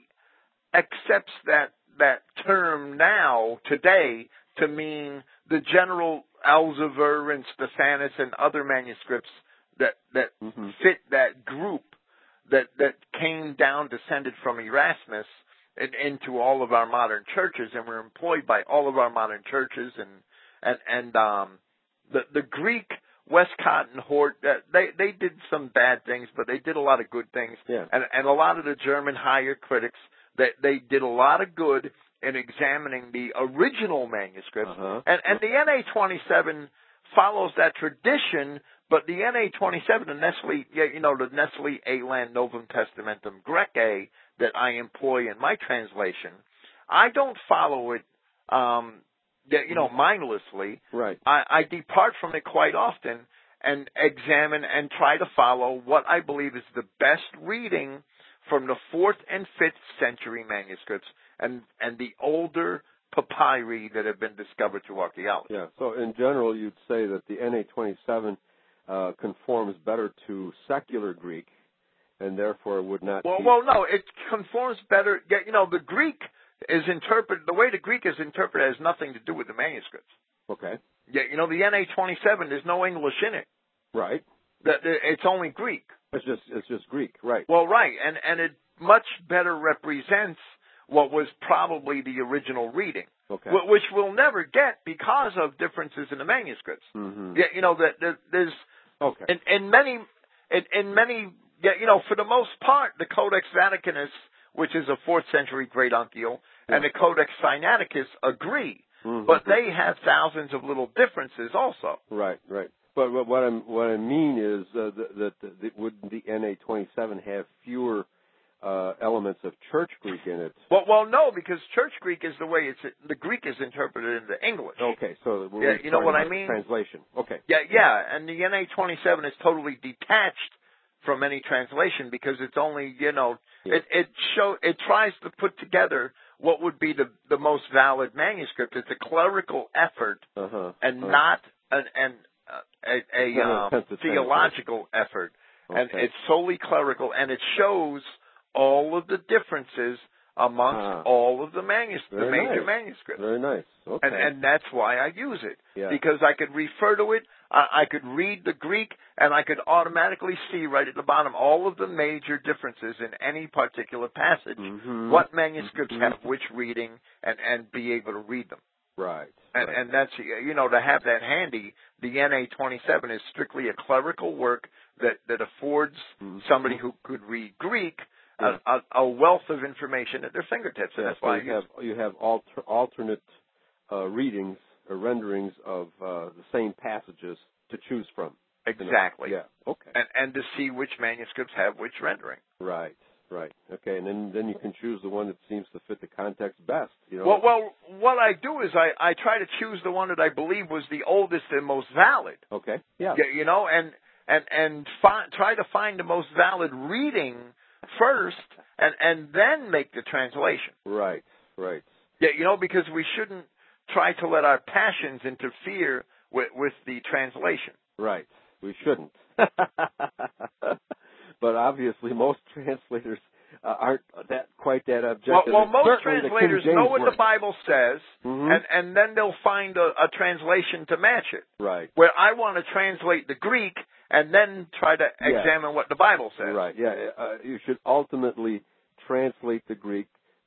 accepts that that term now today to mean the general Elzevir and Stephanus and other manuscripts that that mm-hmm. fit that group that that came down descended from Erasmus and into all of our modern churches and were employed by all of our modern churches and and and um the the Greek Westcott and Hort uh, they they did some bad things but they did a lot of good things yeah. and and a lot of the German higher critics that they did a lot of good in examining the original manuscripts. Uh-huh. And, and the N A twenty-seven follows that tradition, but the N A twenty-seven, the Nestle, you know, the Nestle Eland Novum Testamentum Graece that I employ in my translation, I don't follow it, um, you know, mindlessly. Right. I, I depart from it quite often and examine and try to follow what I believe is the best reading from the fourth and fifth century manuscripts and and the older papyri that have been discovered through archaeology. Yeah. So in general, you'd say that the N A twenty-seven uh, conforms better to secular Greek, and therefore would not. Well, be... well, no, it conforms better. You know, the Greek is interpreted the way the Greek is interpreted has nothing to do with the manuscripts. Okay. Yeah, you know, the N A twenty-seven, there's no English in it. Right. That it's only Greek. It's just it's just Greek, right? Well, right, and and it much better represents what was probably the original reading, okay. which we'll never get because of differences in the manuscripts. Mm-hmm. Yeah, you know that there, there's okay. in, in many in, in many yeah, you know for the most part the Codex Vaticanus, which is a fourth century Great Uncial, yeah. and the Codex Sinaiticus agree, mm-hmm. but they have thousands of little differences also. Right, right. But what I what I mean is uh, that, that, that would the N A twenty-seven have fewer uh, elements of Church Greek in it? Well, well, no, because Church Greek is the way it's the Greek is interpreted into English. Okay, so we're yeah, you know what I mean? Translation. Okay. Yeah, yeah, and the N A twenty-seven is totally detached from any translation because it's only you know yeah. it it show it tries to put together what would be the the most valid manuscript. It's a clerical effort uh-huh. and uh-huh. not an an a, a um, theological effort, okay. and it's solely clerical, and it shows all of the differences amongst ah. all of the manuscripts, the major nice. manuscripts. Very nice. Okay. And, and that's why I use it, yeah. because I could refer to it, I, I could read the Greek, and I could automatically see right at the bottom all of the major differences in any particular passage, mm-hmm. what manuscripts mm-hmm. have which reading, and, and be able to read them. Right. And, right. and that's, you know, to have that handy, the N A twenty-seven is strictly a clerical work that, that affords mm-hmm. somebody who could read Greek yeah. a, a, a wealth of information at their fingertips. And yeah, that's so why you I have, you have alter, alternate uh, readings or renderings of uh, the same passages to choose from. Exactly. Yeah, okay. And, and to see which manuscripts have which rendering. Right. Right. Okay, and then then you can choose the one that seems to fit the context best. You know. Well, well, what I do is I, I try to choose the one that I believe was the oldest and most valid. Okay. Yeah. yeah you know, and and and fi- try to find the most valid reading first, and and then make the translation. Right. Right. Yeah, you know, because we shouldn't try to let our passions interfere with with the translation. Right. We shouldn't. But obviously, most translators uh, aren't that quite that objective. Well, well most Certainly translators know what works. the Bible says, mm-hmm. and, and then they'll find a, a translation to match it. Right. Where I want to translate the Greek and then try to yeah. examine what the Bible says. Right. Yeah. Uh, you should ultimately translate the Greek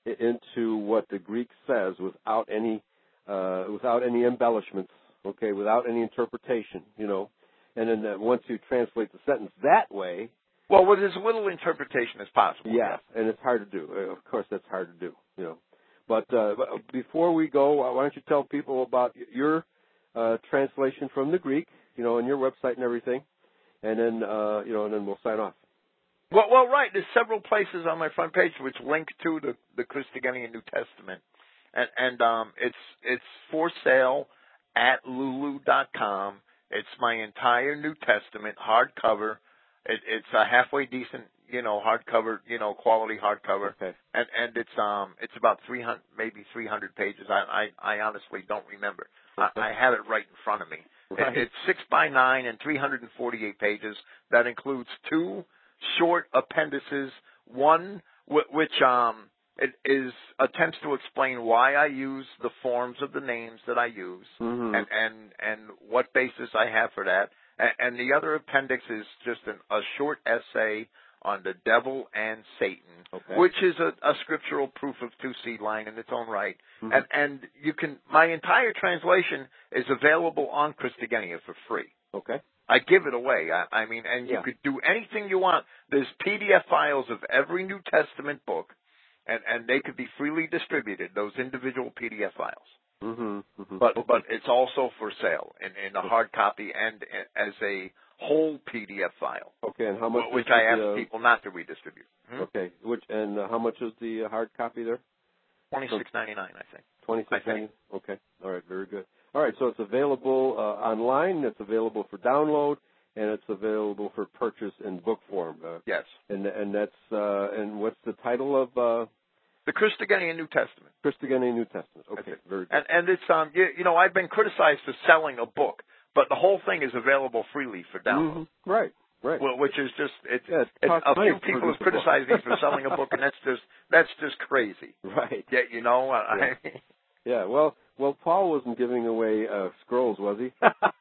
into what the Greek says without any uh, without any embellishments, okay, without any interpretation, you know. And then uh, once you translate the sentence that way, well, with as little interpretation as possible. yeah, and it's hard to do. Uh, Of course, that's hard to do, you know. But, uh, but before we go, why don't you tell people about your uh, translation from the Greek, you know, and your website and everything, and then uh, you know, and then we'll sign off. Well, well, right. There's several places on my front page which link to the the Christogenea New Testament, and and um, it's it's for sale at lulu dot com. It's my entire New Testament hardcover. It, it's a halfway decent, you know, hardcover, you know, quality hardcover, Okay. and and it's um it's about three hundred, maybe three hundred pages. I I, I honestly don't remember. Okay. I, I have it right in front of me. Right. It, it's six by nine and three hundred forty-eight pages. That includes two short appendices. One w- which um it is attempts to explain why I use the forms of the names that I use, Mm-hmm. and and and what basis I have for that. And the other appendix is just an, a short essay on the devil and Satan, Okay. which is a, a scriptural proof of two-seed line in its own right. Mm-hmm. And, and you can, my entire translation is available on Christogenea for free. Okay. I give it away. I, I mean, and you Yeah. could do anything you want. There's P D F files of every New Testament book, and, and they could be freely distributed, those individual P D F files. Mm-hmm. Mm-hmm. But okay. but it's also for sale in, in a hard copy and as a whole P D F file. Okay, and how much? Which is I ask the, uh, people not to redistribute. Hmm? Okay, which and uh, how much is the uh, hard copy there? Twenty-six ninety-nine, I think. Twenty-six I think. Okay, all right, very good. All right, so it's available uh, online. It's available for download, and it's available for purchase in book form. Uh, Yes. And and that's uh, and what's the title of uh, The Christogenea New Testament. Christogenea New Testament? Okay, That's it. very good. And and it's um you, you know I've been criticized for selling a book, but the whole thing is available freely for download. Mm-hmm. Right, right. Well, which is just it's, Yeah, it it's costs a money few to people produce have a book. criticized me for selling a book, and that's just that's just crazy. Right. Yeah, you know. I, Yeah. Yeah. Well, well, Paul wasn't giving away uh, scrolls, was he?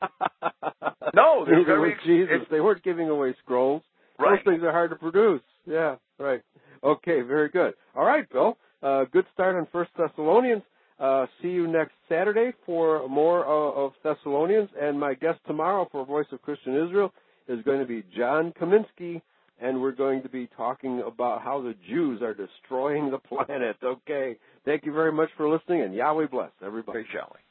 No, they're Neither very. was Jesus. it's- They weren't giving away scrolls. Right. Those things are hard to produce. Yeah. Right. Okay. Very good. All right, Bill. Uh, good start on First Thessalonians. Uh, see you next Saturday for more uh, of Thessalonians. And my guest tomorrow for Voice of Christian Israel is going to be John Kaminsky, and we're going to be talking about how the Jews are destroying the planet. Okay. Thank you very much for listening, and Yahweh bless everybody. Very jolly.